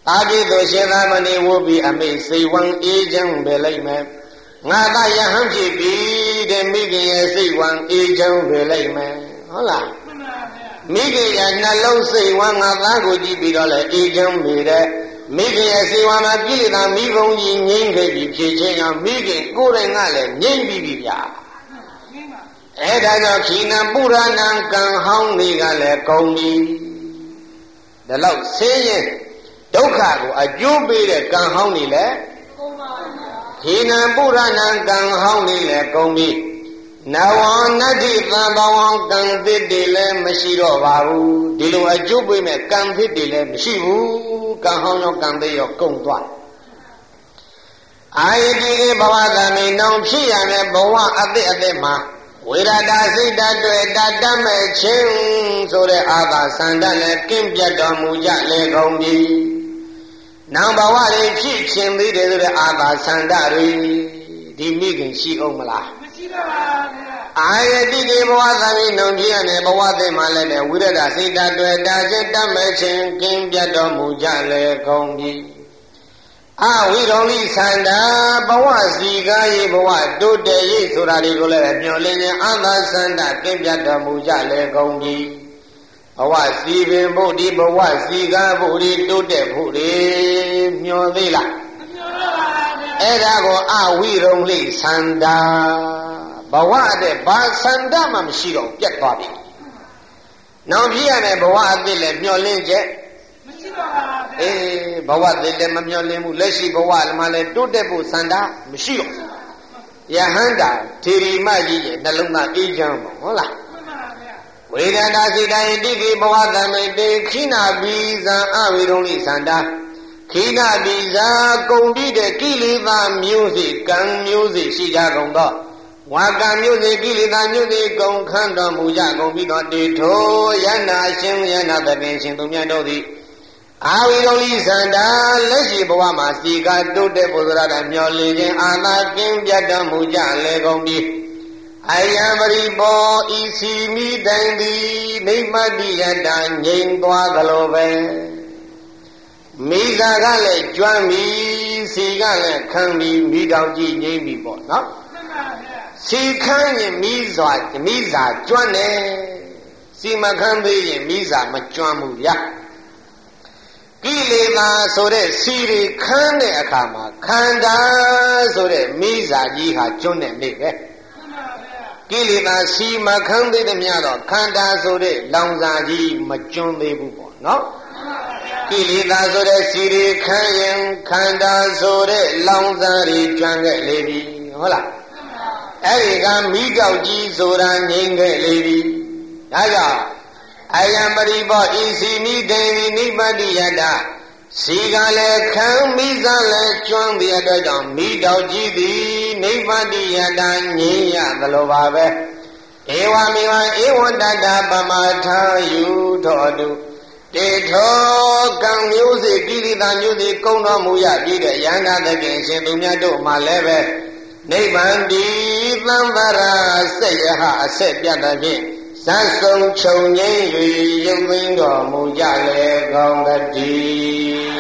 တာပြည့်သောရှင်သာမဏေဝုပိအမိစိတ်ဝံအေးချမ်းပဲလိုက်မယ်ငါသာယဟန်ဖြစ်ပြီတဲ့မိခင်ရဲ့စိတ်ဝံအေးချမ်းပဲလိုက်မယ်ဟုတ်လားမိခင်ရဲ့နှလုံးစိတ်ဝံငါသားကိုကြည့်ပြီးတော့လေအေးချမ်းပြီတဲ့မိခင်ရဲ့စိတ်ဝံမှာကိလေသာမိဘုံကြီးငြိမ့်ခဲ့ပြီဖြစ်ခြင်းကြောင့်မိခင်ကိုယ်တိုင်ကလည်းငြိမ့်ပြီးပြီဗျာအဲဒါကြောင့်ခိနံပုရဏံကံဟောင်းတွေကလည်းကုန်ပြီဒါလောက်ဆင်းရဲဒုက္ခကိုအကျိုးပေးတဲ့ကံဟောင်းတွေလည်းကုန်ပါဘူးခိနံပုရဏံကံဟောင်းတွေလည်းကုန်ပြီနဝနတ္တိသံဘဝံကံသစ်တွေလည်းမရှိတော့ပါဘူးဒီလိုအကျိုးပေးမဲ့ကံသစ်တွေလည်းမရှိဘူးကံဟောင်းရောကံသစ်ရောကုန်သွားအာယတိကေဘဝသမိနောင်ဖြစ်ရမယ်ဘဝအသစ်အသစ်မှာဝေရတာစိတ်ဓာတ်တွေတတ်တတ်မဲ့ခြင်းဆိုတဲ့အာသာစန္ဒနဲ့ကင်းပြတ်တော်မူကြလေကုန်ပြီနောင်ဘဝတွေဖြစ်ခြင်းသေးတယ်ဆိုတဲ့အာသာစန္ဒတွေဒီမိခင်ရှိအောင်မလားမရှိပါဘူးအာယတိကေဘဝသမိနောင်ဖြစ်ရမယ်ဘဝသစ်မှာလည်းပဲဝိရဒစိတ်ဓာတ်တွေတတ်ခြင်းတတ်မဲ့ခြင်းကင်းပြတ်တော်မူကြလေကုန်ပြီအဝိရုံလိသန္တာဘဝစီကားရေးဘဝတိုးတက်ရေးဆိုတာတွေကိုလည်းမျှော်လင့်ခြင်းအသာသန္တာကင်းပြတ်တော်မူကြလေကုန်ပြီဘဝစီပင်ဖို့ဒီဘဝစီကားဖို့ဒီတိုးတက်ဖို့ဒီမျှော်သေးလားမမျှော်ပါဘူးအဲ့ဒါကိုအဝိရုံလိသန္တာဘဝတဲ့ဘာသန္တာမှမရှိတော့ပြတ်သွားပြီနောက်ပြည့်ရမယ်ဘဝအသစ်လည်းမျှော်လင့်ချက်အေးဘဝတည်းလည်းမမျောလင်းဘူးလက်ရှိဘဝမှာလည်းတိုးတက်ဖို့စန္ဒမရှိတော့ယဟန္တာထေရီမကြီးရဲ့နှလုံးသားအေးချမ်းပါဟုတ်လားဝေဒနာစိတယတိကိဘဝသမိတေခိနာဘိဇံအဝိရုံလိစန္ဒခိနာဘိဇာကုန်ပြီးတဲ့ကိလေသာမျိုးစေ့ကံမျိုးစေ့ရှိကြကုန်သောဝါကံမျိုးစေ့ကိလေသာမျိုးစေ့ကုန်ခန့်တော်မူကြကုန်ပြီးတော့တေထိုယန္နာရှင်ယန္နာသဖြင့်ရှင်သူမြတ်တို့သည်အာဝိရုံလိသန္တာလက်ရှိဘဝမှာစီကတိုးတက်ဖို့ဆိုတာကမျောလင်းခြင်းအာသာကင်းပြတ်တော်မူကြလေကုန်ပြီအယံပရိဘောဤစီမိတိုင်သည်နိမ္မတိယတငြိမ်သွားသလိုပဲမိသာကလည်းကျွမ်းပြီစီကလည်းခံပြီမိတောင်ကြည့်ငြိမ်ပြီပေါ့နော်စီခံရင်မိစွာမိစာကျွမ်းတယ်စီမခံသေးရင်မိစာမကျွမ်းဘူးဗျာကိလေသာဆိုတဲ့စီတွေခန်းတဲ့အခါမှာခန္ဓာဆိုတဲ့မိစာကြီးဟာကျွန်းတဲ့နေပဲကိလေသာစီမခန်းသေးတဲ့များတော့ခန္ဓာဆိုတဲ့လောင်စာကြီးမကျွန်းသေးဘူးပေါ့နော်ကိလေသာဆိုတဲ့စီတွေခန်းရင်ခန္ဓာဆိုတဲ့လောင်စာတွေကျွမ်းခဲ့လေပြီဟုတ်လားအဲ့ဒီကမိတောက်ကြီးဆိုတာငြိမ့်ခဲ့လေပြီဒါကြောင့်အယံပရိဘောဤစီမိတေဝိနိဗ္ဗတိယတစီကလည်းခံမိစားလည်းကျွမ်းတဲ့အတွက်ကြောင့်မိတော်ကြီးသည်နိဗ္ဗတိယတငြိမ်းရသလိုပါပဲဧဝမေဝဧဝတတပမထာယူတော်တုတေထောကံမျိုးစေကိရိတာမျိုးစေကုံတော်မူရပြီးတဲ့ယန္တာသဖြင့်ရှင်သူမြတ်တို့မှလည်းပဲနိဗ္ဗာန်ဒီသံဗရာဆက်ယဟအဆက်ပြတ်တဲ့ဖြင့်ဇတ်ဆုံးချုပ်ငြိမ်း၍ရုပ်သိမ်းတော်မူကြလေကောင်းတည်း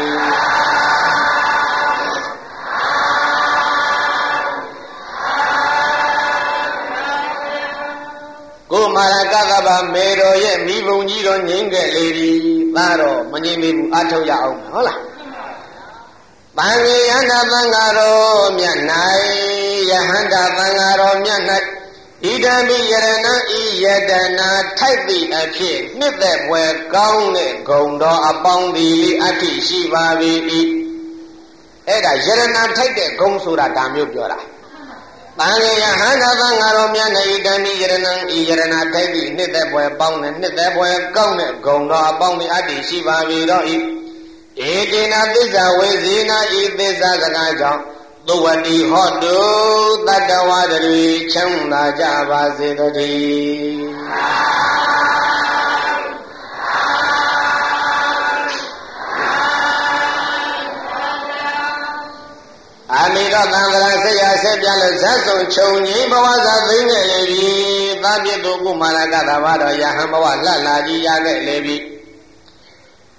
ကိုမာရကသဗ္ဗမေတော်ရဲ့မိဘုံကြီးတော်ငြိမ်းခဲ့လေပြီသားတော်မငြိမ်းဘူးအထောက်ရအောင်ဟုတ်လားပန်ရေယန္တာသံဃာတော်မြတ်၌ယဟန္တာသံဃာတော်မြတ်၌ဣဒံပိယရဏံဤယတနာထိုက်သည့်အဖြစ်နှစ်သက်ပွဲကောင်းတဲ့ဂုံတော်အပေါင်းသည်အဋ္ဌိရှိပါ၏အဲ့ဒါယရဏထိုက်တဲ့ဂုံဆိုတာဒါမျိုးပြောတာပန်ရေယဟန္တာသံဃာတော်မြတ်၌ဣဒံပိယရဏံဤယရဏထိုက်သည့်နှစ်သက်ပွဲပေါင်းတဲ့နှစ်သက်ပွဲကောင်းတဲ့ဂုံတော်အပေါင်းသည်အဋ္ဌိရှိပါ၏တော့ဤဧကေနသစ္စာဝေဇေနဤသစ္စာစကားကြောင့်သုဝတိဟောတုတတ္တဝါတွေချမ်းသာကြပါစေတည်းအာမိတော်သံဃာဆက်ရဆက်ပြလို့ဇတ်ဆုံးခြုံငိမ့်ဘဝသာသိငယ်လေပြီသာပြည့်သူကုမာရကသဘာတော်ယဟန်ဘဝလှလာကြီးရခဲ့လေပြီ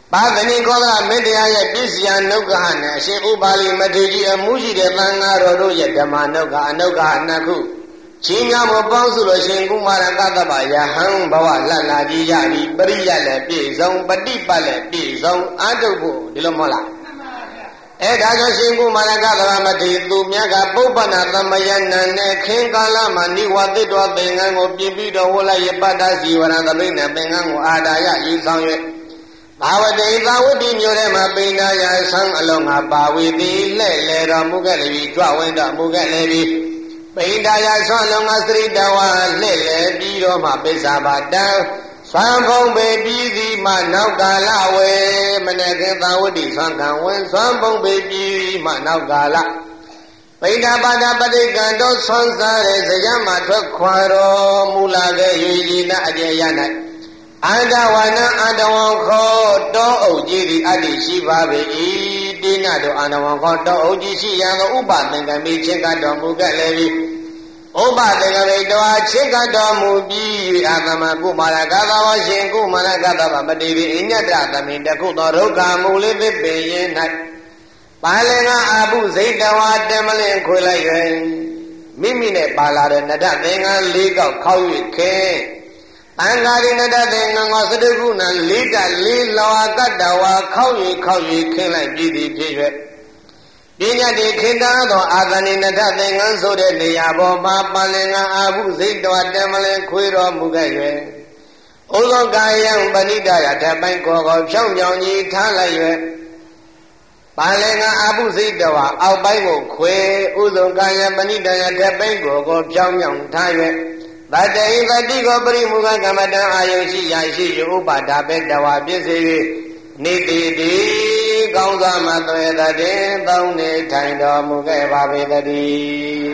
ပါသနိကောသလမေတ္တရားရဲ့ပြည့်စရာနုက္ခနဲ့အရှင်ဥပါလိမထေရကြီးအမှုရှိတဲ့သံဃာတော်တို့ရဲ့ဓမ္မနုက္ခအနုက္ခနှစ်ခုချင်းများမပေါင်းစုလို့ရှင်ကုမာရကတ္တဗယဟံဘဝလတ်လာကြီးရပြီပရိယတ်လည်းပြည့်စုံပฏิပတ်လည်းပြည့်စုံအာထုပ်ဖို့ဒီလိုမဟုတ်လားအဲဒါကြောင့်ရှင်ကုမာရကတ္တဗမထေရသူမြတ်ကပုပ္ပနာသမယနံနဲ့ခင်ကာလမှာနိဝတိတော်သင်္ကန်းကိုပြင်ပြီးတော်ဝလိုက်ရပတ္တစီဝရံသပိနဲ့သင်္ကန်းကိုအာဒါယယူဆောင်၍ဘာဝတိသာဝတိမြို့ထဲမှာပိဏာယဆံအလုံးငါပါဝေသည်လဲ့လေတော်မူခဲ့လေပြီကြွဝင်းတော်မူခဲ့လေပြီပိဏာယဆွမ်းလုံးငါစရိတဝါလဲ့လေပြီးတော့မှပိစ္ဆာပါတံဆွမ်းဖုံးပေပြီးသည်မှနောက်ကာလဝေမနခင်သာဝတိဆွမ်းကံဝင်ဆွမ်းဖုံးပေပြီးမှနောက်ကာလပိဋကပါဒပဋိကံတို့ဆွမ်းစားတဲ့ဇယမထွက်ခွာတော်မူလာခဲ့၍ဤနာအကျေရ၌အန္တဝနအန္တဝံခောတောအုပ်ကြီးသည်အတ္တိရှိပါပေ၏တိနတို့အန္တဝံခောတောအုပ်ကြီးရှိရန်ကိုဥပသင်္ကမိချင်းကတော်မူခဲ့လေပြီဥပသင်္ကမိတော်ချင်းကတော်မူပြီး၍အာသမကုမာရကသဝရှင်ကုမာရကသဗမတိပိအညတသမိတခုသောဒုက္ခမူလေးသစ်ပင်ရင်၌ပါလင်ကအဘုဇိတဝါတမလင်ခွေလိုက်၍မိမိနဲ့ပါလာတဲ့နတသင်္ကန်းလေးကောက်ခောက်၍ခဲအင်္ဂါရိနတသင်္ကန်းကိုစတုကုဏလေးတလေးလောကတ္တဝါခောက်၍ခောက်၍ခင်းလိုက်ပြီးသည်ဖြစ်၍ပညာတိခေတ္တသောအာသနိနတသင်္ကန်းဆိုတဲ့နေရာပေါ်မှာပါလင်ကအဘုဇိတဝါတမလင်ခွေတော်မူခဲ့၍ဥသောကာယံပဏိတယထပိုင်းကိုကိုဖြောင်းဖြောင်းကြီးထားလိုက်၍ပါလင်ကအဘုဇိတဝါအောက်ပိုင်းကိုခွေဥသောကာယံပဏိတယထပိုင်းကိုကိုဖြောင်းဖြောင်းထား၍တတေဟိတတိကိုပရိမုခကမ္မတံအာယုရှိရာရှိ၍ဥပါဒပေတဝါပြည့်စေ၍နေတိတိကောင်းစွာမသွေတည်းသုံးနေထိုင်တော်မူခဲ့ပါပေတည်း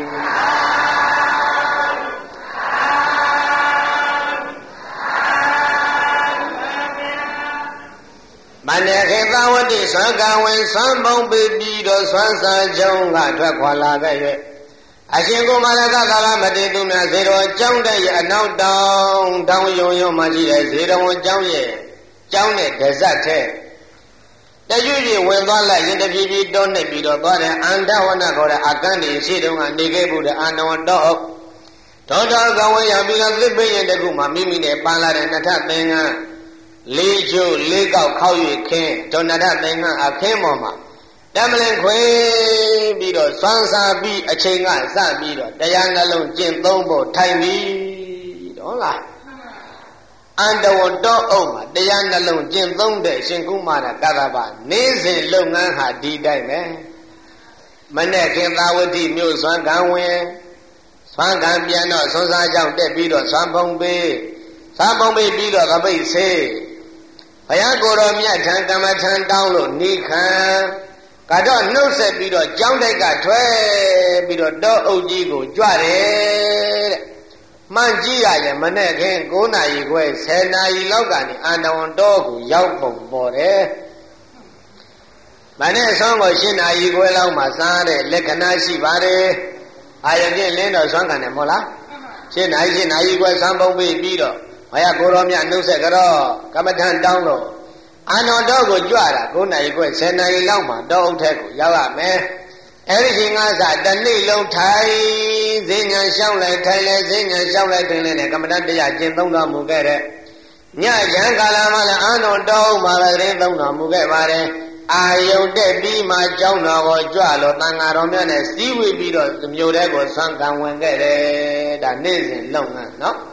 မနေခေသဝတိသံဃာဝင်သံပုံပေပြီးတော့ဆွမ်းစာကြုံကထွက်ခွာလာခဲ့၍အရှင်ကုမာရကသာလမတိသူများဇေတော်ကျောင်းတဲ့ရဲ့အနောက်တောင်တောင်ယုံယုံမှရှိတဲ့ဇေတော်ကျောင်းရဲ့ကျောင်းနဲ့ဒဇတ်ထဲတရွရွဝင်သွားလိုက်ရင်တပြေးပြေးတောနှိပ်ပြီးတော့သွားတယ်အန္တဝနခေါ်တဲ့အကန့်ဒီရှိတုန်းကနေခဲ့ဘူးတဲ့အန္တဝတောဒေါတော်ကဝေးရောက်ပြီးတော့သစ်ပင်ရင်တခုမှမိမိနဲ့ပန်းလာတဲ့နထသင်္ကန်းလေးချိုးလေးကောက်ခောက်၍ခင်းဒေါနထသင်္ကန်းအခင်းပေါ်မှာတမလင်ခွေပြီးတော့ဆွမ်းစားပြီးအချိန်ကစပြီးတော့တရားနှလုံးကျင့်သုံးဖို့ထိုင်ပြီးတော့လားအန္တဝတ္တောအုပ်မှာတရားနှလုံးကျင့်သုံးတဲ့ရှင်ကုမာရကသဗ္ဗနေ့စဉ်လုပ်ငန်းဟာဒီတိုင်းပဲမနဲ့ခင်သာဝတိမြို့ဆွမ်းကံဝင်ဆွမ်းကံပြန်တော့ဆွမ်းစားကြောင့်တက်ပြီးတော့ဆွမ်းဖုံးပေးဆွမ်းဖုံးပေးပြီးတော့သပိတ်ဆေးဘုရားကိုယ်တော်မြတ်ထံကမ္မထံတောင်းလို့နိခံကတော့နှုတ်ဆက်ပြီးတော့ကြောင်းတိုက်ကထွက်ပြီးတော့တောအုပ်ကြီးကိုကြွတယ်တဲ့မှန်ကြည့်ရရင်မနဲ့ခင်၉နာရီခွဲ၁၀နာရီလောက်ကနေအာနဝံတောကိုရောက်ပုံပေါ်တယ်မနဲ့ဆုံးကို၈နာရီခွဲလောက်မှစားတဲ့လက္ခဏာရှိပါတယ်အာယပြင်းလင်းတော့ဆွမ်းခံတယ်မဟုတ်လား၈နာရီ၈နာရီခွဲဆံပုံပြီးပြီးတော့ဘုရားကိုယ်တော်မြတ်နှုတ်ဆက်ကြတော့ကမ္မထံတောင်းလို့အာနောတော်ကိုကြွတာ၉နာရီခွဲ၁၀နာရီလောက်မှတောအုပ်ထက်ကိုရောက်ရမယ်အဲဒီချိန်ကစတနေ့လုံးထိုင်ဈဉ္ညာလျှောက်လိုက်ထိုင်လဲဈဉ္ညာလျှောက်လိုက်ထိုင်လဲနဲ့ကမ္မဋ္ဌတရားကျင့်သုံးတော်မူခဲ့တဲ့ညချမ်းကာလမှာလည်းအာနောတော်မှာပဲတင်းသုံးတော်မူခဲ့ပါတယ်အာယုန်တက်ပြီးမှကြောင်းတော်ကိုကြွလို့တန်ဃာတော်မြတ်နဲ့စီးဝေးပြီးတော့မြို့ထဲကိုဆံကံဝင်ခဲ့တယ်ဒါနေ့စဉ်လုံငန်းနော်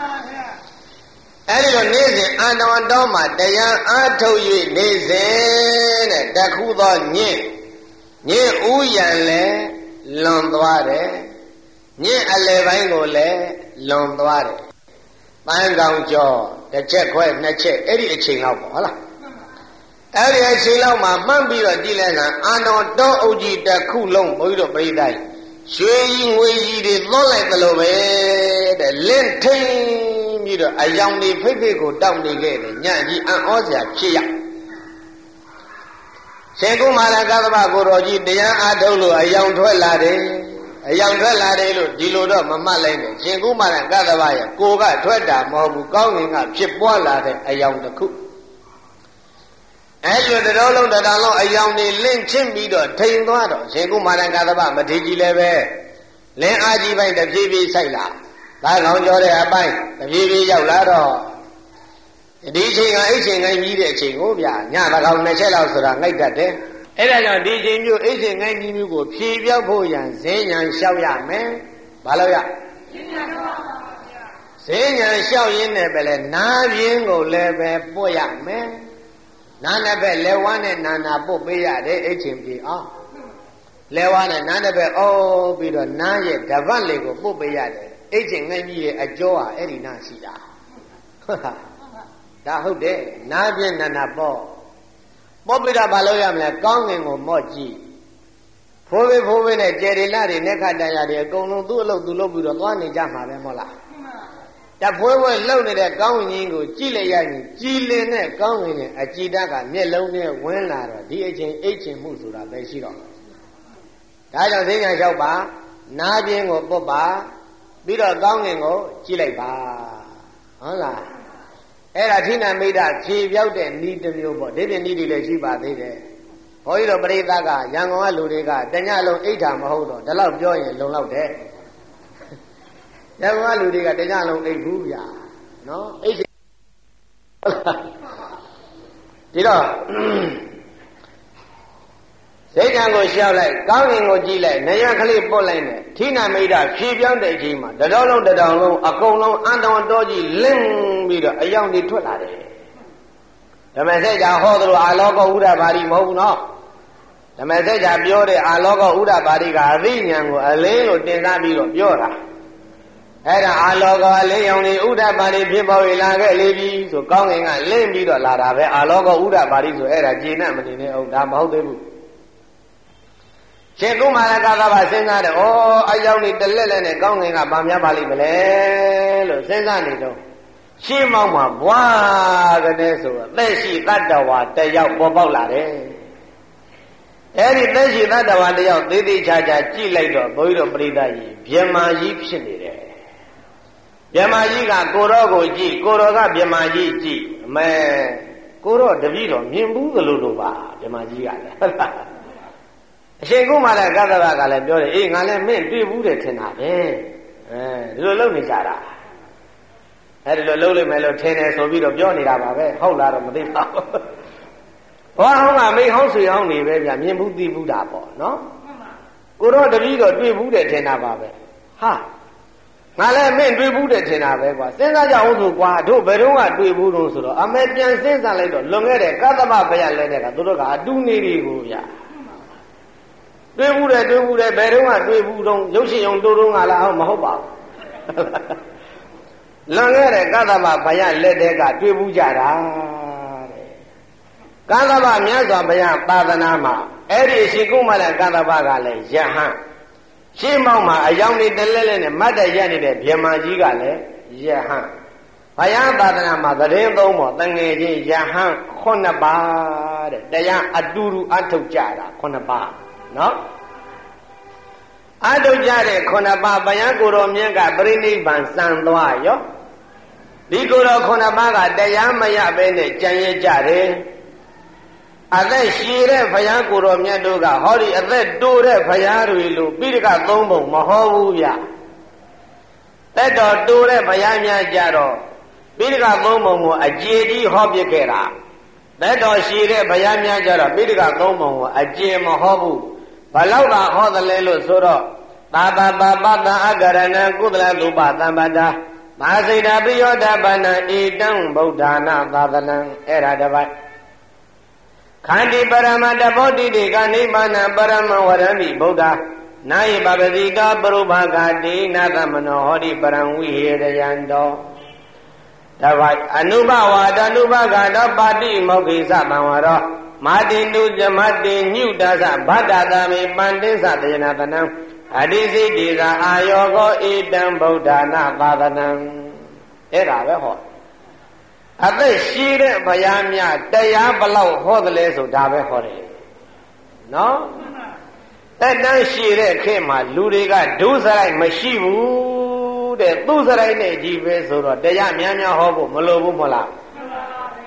အဲဒီတော့နေ့စဉ်အာတဝတော်မှာတရားအားထုတ်၍နေ့စဉ်တဲ့တခုသောညင့်ညင့်ဥယံလည်းလွန်သွားတယ်ညင့်အလယ်ပိုင်းကိုလည်းလွန်သွားတယ်ပန်းကောင်ကျော်တစ်ချက်ခွဲနှစ်ချက်အဲ့ဒီအချိန်လောက်ပေါ့ဟုတ်လားအဲ့ဒီအချိန်လောက်မှာမှတ်ပြီးတော့ကြည့်လိုက်တာအာတော်တော်အုပ်ကြီးတစ်ခုလုံးဘုန်းကြီးတို့ပြိဿရွှေကြီးငွေကြီးတွေသွန်းလိုက်သလိုပဲတဲ့လင့်ထိန်ပြီးတော့အယောင်တွေဖိတ်ဖိတ်ကိုတောက်နေခဲ့တယ်ညကြီးအံ့ဩစရာဖြစ်ရရှင်ကုမာရကသဗ္ဗကိုတော်ကြီးတရားအားထုတ်လို့အယောင်ထွက်လာတယ်အယောင်ထွက်လာတယ်လို့ဒီလိုတော့မမှတ်လိုက်နဲ့ရှင်ကုမာရကသဗ္ဗရဲ့ကိုကထွက်တာမဟုတ်ဘူးကောင်းငင်ကဖြစ်ပွားလာတဲ့အယောင်တစ်ခုအဲ့လိုတတော်လုံးတတော်လုံးအယောင်နေလင့်ချင်းပြီးတော့ထိန်သွားတော့ရှင်ကုမာရကသဗ္ဗမထေကြီးလည်းပဲလင်းအားကြီးပိုင်းတဖြည်းဖြည်းဆိုင်လာဒါကောင်းကြောတဲ့အပိုင်းတဖြည်းဖြည်းရောက်လာတော့ဒီအချိန်ကအိတ်ချိန်ငိုင်းကြီးတဲ့အချိန်ကိုဗျာညသကောင်နှစ်ချက်လောက်ဆိုတာငိုက်တတ်တယ်အဲ့ဒါကြောင့်ဒီအချိန်မျိုးအိတ်ချိန်ငိုင်းကြီးမျိုးကိုဖြည်ပြောက်ဖို့ရန်ဈဉ္ဉံလျှောက်ရမယ်ဘာလို့ရဈဉ္ဉံလျှောက်ရင်းနဲ့ပဲလေနာပြင်းကိုလည်းပဲပွတ်ရမယ်နာနဲ့ပဲလက်ဝါးနဲ့နာနာပုတ်ပေးရတယ်အိတ်ချင်းပြေအောင်လက်ဝါးနဲ့နာနဲ့ပဲအော်ပြီးတော့နားရဲ့ဓာတ်လေးကိုပုတ်ပေးရတယ်အိတ်ချင်းငိုင်းကြီးရဲ့အကျော်ဟာအဲ့ဒီနာရှိတာဟုတ်လားဒါဟုတ်တယ်နားပြင်းနာနာပေါ့ပုတ်ပေးတာဘာလို့ရမလဲကောင်းငင်ကိုမော့ကြည့်ဖိုးဖေးဖိုးဖေးနဲ့ကျေရီလာတွေနဲ့ခတ်တန်ရတွေအကုန်လုံးသူ့အလုပ်သူ့လုပ်ပြီးတော့သွားနေကြမှာပဲမဟုတ်လားတပွဲပွဲလှုပ်နေတဲ့ကောင်းငင်ကိုကြည့်လိုက်ရရင်ကြည်လင်တဲ့ကောင်းငင်ရဲ့အကြည်ဓာတ်ကမျက်လုံးနဲ့ဝင်လာတော့ဒီအချိန်အိတ်ချင်မှုဆိုတာပဲရှိတော့ဒါကြောင့်ဈဉ္ဉံလျှောက်ပါနားပြင်းကိုပုတ်ပါပြီးတော့ကောင်းငင်ကိုကြည့်လိုက်ပါဟုတ်လားအဲ့ဒါဌိနမိတ်ဖြေပြောက်တဲ့ဤတစ်မျိုးပေါ့ဒီပြင်ဤတွေလည်းရှိပါသေးတယ်ဘုန်းကြီးတို့ပရိသတ်ကရန်ကုန်ကလူတွေကတညလုံးအိဋ္ဌာမဟုတ်တော့ဒီလောက်ပြောရင်လုံလောက်တယ်ရန်ကုန်ကလူတွေကတညလုံးအိဋ္ဘူးဗျာနော်အိဋ္ဌဒီတော့ဈဉ္ဉံကိုရှောက်လိုက်ကောင်းငင်ကိုကြည့်လိုက်နရကလေးပုတ်လိုက်နဲ့ဌိနမိတ်ဖြေပြောင်းတဲ့အချိန်မှာတတော်လုံးတတောင်လုံးအကုန်လုံးအန်တော်တော်ကြီးလင်းပြီးတော့အယောင်တွေထွက်လာတယ်ဓမ္မစကြာဟောသလိုအာလောကဥဒ္ဓပါဠိမဟုတ်ဘူးနော်ဓမ္မစကြာပြောတဲ့အာလောကဥဒ္ဓပါဠိကအသိဉာဏ်ကိုအလင်းလို့တင်စားပြီးတော့ပြောတာအဲ့ဒါအာလောကအလင်းရောင်တွေဥဒ္ဓပါဠိဖြစ်ပေါ်လာခဲ့လေပြီဆိုကောင်းငင်ကလင်းပြီးတော့လာတာပဲအာလောကဥဒ္ဓပါဠိဆိုအဲ့ဒါကျေနပ်မနေနဲ့ဟုတ်ဒါမဟုတ်သေးဘူးရှင်ကုမာရကသဗ္ဗစဉ်းစားတယ်ဩအယောင်တွေတလက်လက်နဲ့ကောင်းငင်ကဗာများပါလိမ့်မလဲလို့စဉ်းစားနေတော့ရှင်းမောင်းမှာဘွားကတဲ့ဆိုတော့သက်ရှိတတ္တဝါတယောက်ပေါ်ပေါက်လာတယ်အဲ့ဒီသက်ရှိတတ္တဝါတယောက်သေးသေးချာချာကြည့်လိုက်တော့ဘုန်းကြီးတို့ပရိသတ်ကြီးဗျမကြီးဖြစ်နေတယ်ဗျမကြီးကကိုရောကိုကြည့်ကိုရောကဗျမကြီးကြည့်အမဲကိုရောတပည့်တော်မြင်ဘူးသလိုလိုပါဗျမကြီးကလည်းဟုတ်လားအရှင်ကုမာရကသဗ္ဗကလည်းပြောတယ်အေးငါလည်းမင်းတွေ့ဘူးတယ်ထင်တာပဲအဲဒီလိုလုပ်နေကြတာအဲဒီလိုလုပ်လိုက်မယ်လို့ထင်တယ်ဆိုပြီးတော့ပြောနေတာပါပဲဟုတ်လားတော့မသိပါဘူးဘောဟောင်းကမိဟောင်းဆွေဟောင်းနေပဲဗျမြင်ဘူးသိဘူးတာပေါ့နော်ကိုတော့တပည့်တော့တွေ့ဘူးတယ်ထင်တာပါပဲဟာငါလည်းမင်းတွေ့ဘူးတယ်ထင်တာပဲကွာစဉ်းစားကြအောင်ဆိုကွာတို့ဘယ်တော့ကတွေ့ဘူးလို့ဆိုတော့အမေပြန်စဉ်းစားလိုက်တော့လွန်ခဲ့တဲ့ကသဗ္ဗဘယလဲတဲ့ကတို့ကအတူနေတွေကိုဗျတွေ့ဘူးတယ်တွေ့ဘူးတယ်ဘယ်တော့ကတွေ့ဘူးတော့ရုပ်ရှင်အောင်တိုးတုံးကလားအောင်မဟုတ်ပါဘူးလွန်ခဲ့တဲ့ကသဗ္ဗဘယလက်တဲ့ကတွေ့ဘူးကြတာတဲ့ကသဗ္ဗမြတ်စွာဘုရားသာသနာမှာအဲ့ဒီရှိကုမလကသဗ္ဗကလည်းယဟန်ရှင်းမောင်းမှာအယောင်တွေတလဲလဲနဲ့မတ်တရနေတဲ့ဗျမကြီးကလည်းယဟန်ဘုရားသာသနာမှာသတင်းသုံးပေါ်တငယ်ချင်းယဟန်ခုနှစ်ပါးတဲ့တရားအတူတူအထုတ်ကြတာခုနှစ်ပါးနော်အထုတ်ကြတဲ့ခုနှစ်ပါးဘုရားကိုယ်တော်မြတ်ကပြိဋိဘံစံသွားရောဒီကိုယ်တော်ခုနှစ်ပါးကတရားမရဘဲနဲ့ကြံရကြတယ်အသက်ရှည်တဲ့ဘုရားကိုယ်တော်မြတ်တို့ကဟောဒီအသက်တိုးတဲ့ဘုရားတွေလို့ပိဋကသုံးပုံမဟောဘူးဗျသက်တော်တိုးတဲ့ဘုရားများကြတော့ပိဋကသုံးပုံကိုအကျေကြီးဟောပြခဲ့တာသက်တော်ရှည်တဲ့ဘုရားများကြတော့ပိဋကသုံးပုံကိုအကျေမဟောဘူးဘလောက်သာဟောတယ်လဲလို့ဆိုတော့သာပပပတံအကရဏံကုသလသုပသံပတ္တာမာစိတာပိယောဓပနံဣတံဗုဒ္ဓနာသာသနံအဲ့ဒါတစ်ပိုက်ခန္တီပရမတဘောတိတိကနိဗ္ဗာန်ပရမဝရမိဗုဒ္ဓနာယပပတိကပရုဘာဂတိနာသမနောဟောတိပရံဝိဟေရယံတောတပိုက်အနုဘဝါဒအနုဘဂတောပါတိမောက္ခိသဗံဝရောမာတိတုဇမတိညုတသဗတ္တသာမေပန္တိသတေနသနံအတိစိတိသာအာယောကောဣတံဗုဒ္ဓနာသာသနံအဲ့ဒါပဲဟောအသက်ရှိတဲ့ဘုရားများတရားဘလောက်ဟောတယ်လဲဆိုဒါပဲဟောတယ်နော်တက်တန်းရှိတဲ့ခေတ်မှာလူတွေကဒုစရိုက်မရှိဘူးတဲ့သူစရိုက်နဲ့ကြီးပဲဆိုတော့တရားများများဟောဖို့မလိုဘူးမဟုတ်လား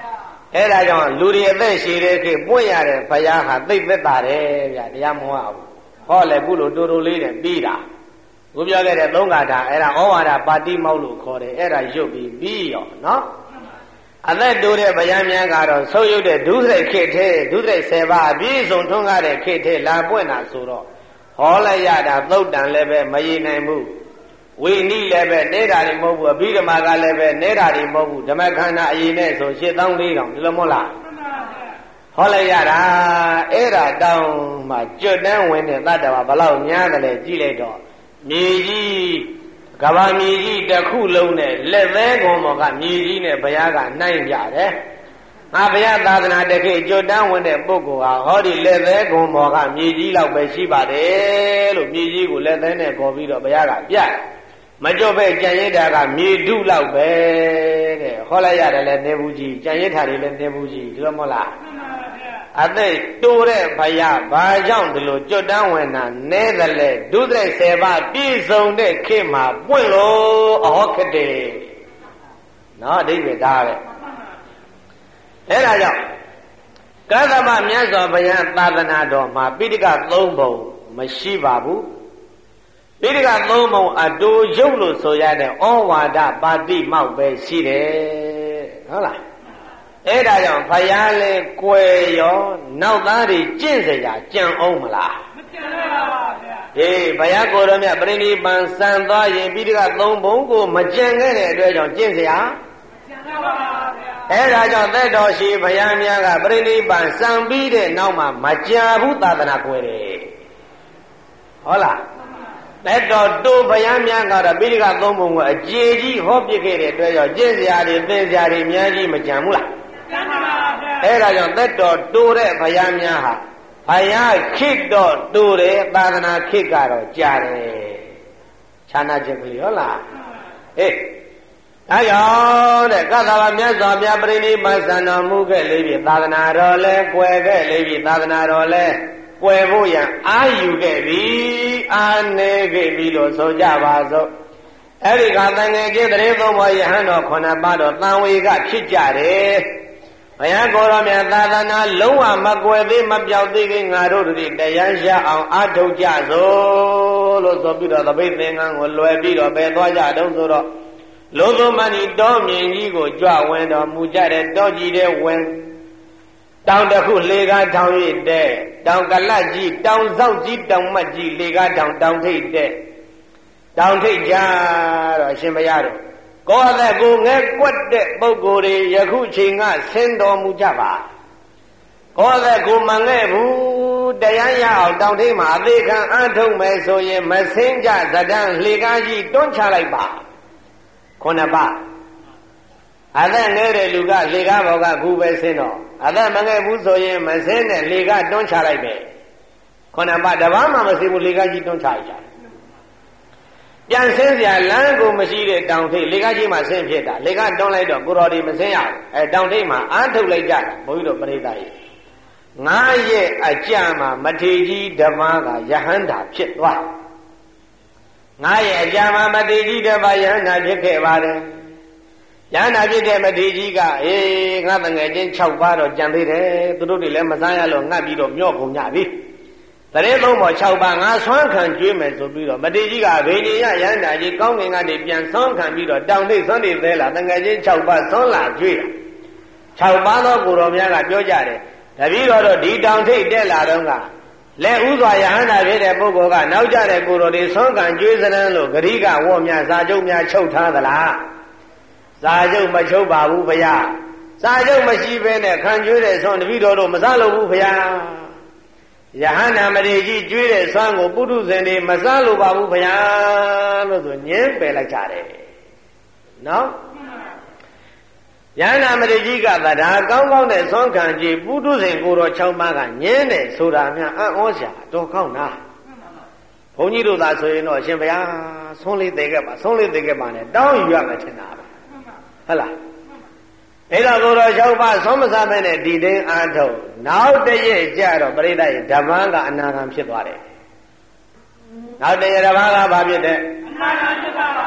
အဲ့ဒါကြောင့်လူတွေအသက်ရှည်တဲ့ခေပွင့်ရတဲ့ဘုရားဟာသိသက်တာတယ်ဗျတရားမဟုတ်ဘူးဟောလေခုလိုတူတူလေးနဲ့ပြီးတာကိုပြောခဲ့တဲ့သုံးဂါထာအဲ့ဒါဩဝါဒပါတိမောက်လို့ခေါ်တယ်အဲ့ဒါရုပ်ပြီးပြီးရောနော်အသက်တိုးတဲ့ဘုရားများကတော့ဆုပ်ယုတ်တဲ့ဒုစရိုက်ခေတ်ထဲဒုစရိုက်ဆယ်ပါးအပြည့်စုံထွန်းကားတဲ့ခေတ်ထဲလာပွင့်တာဆိုတော့ဟောလိုက်ရတာသုတ်တန်လည်းပဲမရည်နိုင်ဘူးဝိနည်းလည်းပဲနေတာတွေမဟုတ်ဘူးအဘိဓမ္မာကလည်းပဲနေတာတွေမဟုတ်ဘူးဓမ္မခန္ဓာအရင်နဲ့ဆိုရှစ်သောင်းလေးတောင်ဒီလိုမဟုတ်လားဟောလိုက်ရတာအဲ့ဒါတောင်းမှကျွတ်တန်းဝင်တဲ့တတ္တဝါဘလောက်များတယ်လဲကြည့်လိုက်တော့မြေကြီးကဘာမြေကြီးတစ်ခုလုံးနဲ့လက်သေးကုန်ပေါ်ကမြေကြီးနဲ့ဘုရားကနိုင်ပြတယ်ငါဘုရားသာသနာတခေကျွတ်တန်းဝင်တဲ့ပုဂ္ဂိုလ်ဟာဟောဒီလက်သေးကုန်ပေါ်ကမြေကြီးလောက်ပဲရှိပါတယ်လို့မြေကြီးကိုလက်သေးနဲ့ခေါ်ပြီးတော့ဘုရားကပြမကြော့ပဲကြံရစ်တာကမြေတုလောက်ပဲတဲ့ဟောလိုက်ရတယ်လဲနေဘူးကြီးကြံရစ်တာတွေလည်းနေဘူးကြီးဒီလိုမဟုတ်လားအသက်တိုးတဲ့ဘုရားဘာကြောင့်ဒီလိုကြွတန်းဝင်တာနဲတယ်လေဒုစရိုက်ဆယ်ပါးပြည့်စုံတဲ့ခေတ်မှာပွင့်လို့အဟောခတဲ့နော်အဓိပ္ပာယ်ဒါပဲအဲ့ဒါကြောင့်ကသမမြတ်စွာဘုရားသာသနာတော်မှာပိဋကသုံးပုံမရှိပါဘူးပိဋကသုံးပုံအတူရုပ်လို့ဆိုရတဲ့ဩဝါဒပါတိမောက်ပဲရှိတယ်ဟုတ်လားအဲ့ဒါကြောင့်ဘုရားလဲကွယ်ရောနောက်သားတွေကျင့်စရာကြံအောင်မလားမကြံပါဘူးဗျာဟေးဘုရားကိုယ်တော်မြတ်ပြိဋိဘံစံသွားရင်ပိဋကသုံးပုံကိုမကြံခဲ့တဲ့အတွက်ကြောင့်ကျင့်စရာကြံပါဗျာအဲ့ဒါကြောင့်သက်တော်ရှိဘုရားများကပြိဋိဘံစံပြီးတဲ့နောက်မှာမကြံဘူးသာသနာကွယ်တယ်ဟုတ်လားသက်တော်တို့ဘုရားများကတော့ပိဋကသုံးပုံကိုအကျေကြီးဟောပြခဲ့တဲ့အတွက်ကြောင့်ကျင့်စရာတွေသင်စရာတွေအများကြီးမကြံဘူးလားအဲ့ဒါကြောင့်သက်တော်တိုးတဲ့ဘုရားများဟာဘုရားခေတ်တော့တိုးတယ်သာသနာခေတ်ကတော့ကြာတယ်ခြားနာချက်ကလေးဟုတ်လားဟေးအဲကြောင့်တဲ့ကသဗ္ဗမြတ်စွာဘုရားပြိဋိဘံစံတော်မူခဲ့လေပြီသာသနာတော်လဲကွယ်ခဲ့လေပြီသာသနာတော်လဲကွယ်ဖို့ရန်အာယူခဲ့ပြီအာနေခဲ့ပြီလို့ဆိုကြပါစို့အဲ့ဒီကတန်ငယ်ချင်းတရေသုံးပါးယဟန်တော်ခုနှစ်ပါးတော်တန်ဝေကဖြစ်ကြတယ်ဘုရားကိုယ်တော်မြတ်သာသနာလုံးဝမကွယ်သေးမပြောက်သေးခင်ငါတို့တို့တရားရအောင်အားထုတ်ကြစို့လို့ဆိုပြီးတော့သပိတ်သင်္ကန်းကိုလွယ်ပြီးတော့ပဲသွားကြတော့ဆိုတော့လုံးစုံမဏိတောမြင်ကြီးကိုကြွဝင်တော်မူကြတဲ့တောကြီးတဲ့ဝင်တောင်တစ်ခုလေကားထောင်ရတဲ့တောင်ကလတ်ကြီးတောင်ဆောက်ကြီးတောင်မတ်ကြီးလေကားထောင်တောင်ထိပ်တဲ့တောင်ထိပ်ကြတော့ရှင်ဘုရားတို့ကိုယ်အသက်ကိုငဲကွက်တဲ့ပုဂ္ဂိုလ်တွေယခုချိန်ကဆင်းတော်မူကြပါကိုယ်အသက်ကိုမငဲ့ဘူးတရားရအောင်တောင်ထိပ်မှာအသေးခံအထုတ်မယ်ဆိုရင်မဆင်းကြသဒ္ဒံလေကားကြီးတွန်းချလိုက်ပါခုနှစ်ပါးအသက်ငဲတဲ့လူကလေကားဘောကခုပဲဆင်းတော့အသက်မငဲ့ဘူးဆိုရင်မဆင်းနဲ့လေကားတွန်းချလိုက်ပဲခုနှစ်ပါးတပားမှမဆင်းဘူးလေကားကြီးတွန်းချလိုက်ကြပြန်ဆင်းစရာလမ်းကိုမရှိတဲ့တောင်ထိပ်လေကားကြီးမှဆင်းဖြစ်တာလေကားတွန်းလိုက်တော့ကိုတော်ဒီမဆင်းရဘူးအဲတောင်ထိပ်မှာအားထုတ်လိုက်ကြတာဘုန်းကြီးတို့ပရိသတ်ကြီးငါးရက်အကြာမှာမထေကြီးဓမ္မကယဟန္တာဖြစ်သွားငါးရက်အကြာမှာမထေကြီးဓမ္မယဟန္တာဖြစ်ခဲ့ပါတယ်ယဟန္တာဖြစ်တဲ့မထေကြီးကအေးငါတငယ်ချင်း၆ပါးတော့ကြံသေးတယ်သူတို့တွေလည်းမစားရလို့ငတ်ပြီးတော့မြော့ကုန်ကြပြီတရေသုံးပေါ်၆ပါးငါဆွမ်းခံကျွေးမယ်ဆိုပြီးတော့မထေကြီးကဗေညရယန္တာကြီးကောင်းငင်ကနေပြန်ဆွမ်းခံပြီးတော့တောင်ထိပ်ဆွမ်းနေသေးလားတငယ်ချင်း၆ပါးဆွမ်းလာကျွေးတာ၆ပါးသောကိုတော်များကပြောကြတယ်တပည့်တော်တို့ဒီတောင်ထိပ်တက်လာတော့ကလက်ဥစွာယဟန္တာဖြစ်တဲ့ပုဂ္ဂိုလ်ကနောက်ကြတဲ့ကိုတော်တွေဆွမ်းခံကျွေးစရန်လို့ဂရိကဝေါ်များစာချုပ်များချုပ်ထားသလားစာချုပ်မချုပ်ပါဘူးဗျာစာချုပ်မရှိဘဲနဲ့ခံကျွေးတဲ့ဆွမ်းတပည့်တော်တို့မစားလို့ဘူးဗျာယဟန္တာမထေကြီးကျွေးတဲ့ဆွမ်းကိုပုထုဇဉ်တွေမစားလို့ပါဘူးဗျာလို့ဆိုညင်းပယ်လိုက်ကြတယ်နော်ယဟန္တာမထေကြီးကသာဒါကောင်းကောင်းနဲ့ဆွမ်းခံကြည့်ပုထုဇဉ်ကိုတော်၆ပါးကညင်းတယ်ဆိုတာများအံ့ဩစရာတော်ကောင်းတာဘုန်းကြီးတို့သာဆိုရင်တော့ရှင်ဗျာဆွမ်းလေးသိခဲ့ပါဆွမ်းလေးသိခဲ့ပါနဲ့တောင်းယူရမယ်ထင်တာပဲဟုတ်လားအဲ့တော့ကိုတော်၆ပါးဆွမ်းမစားမဲနဲ့ဒီတိုင်းအားထုတ်နောက်တည့်ကြတော့ပရိသတ်ရဲ့ဓမ္မကအနာဂံဖြစ်သွားတယ်နောက်တည့်ဓမ္မကဘာဖြစ်တဲ့အနာဂံဖြစ်ပါပါဗျာ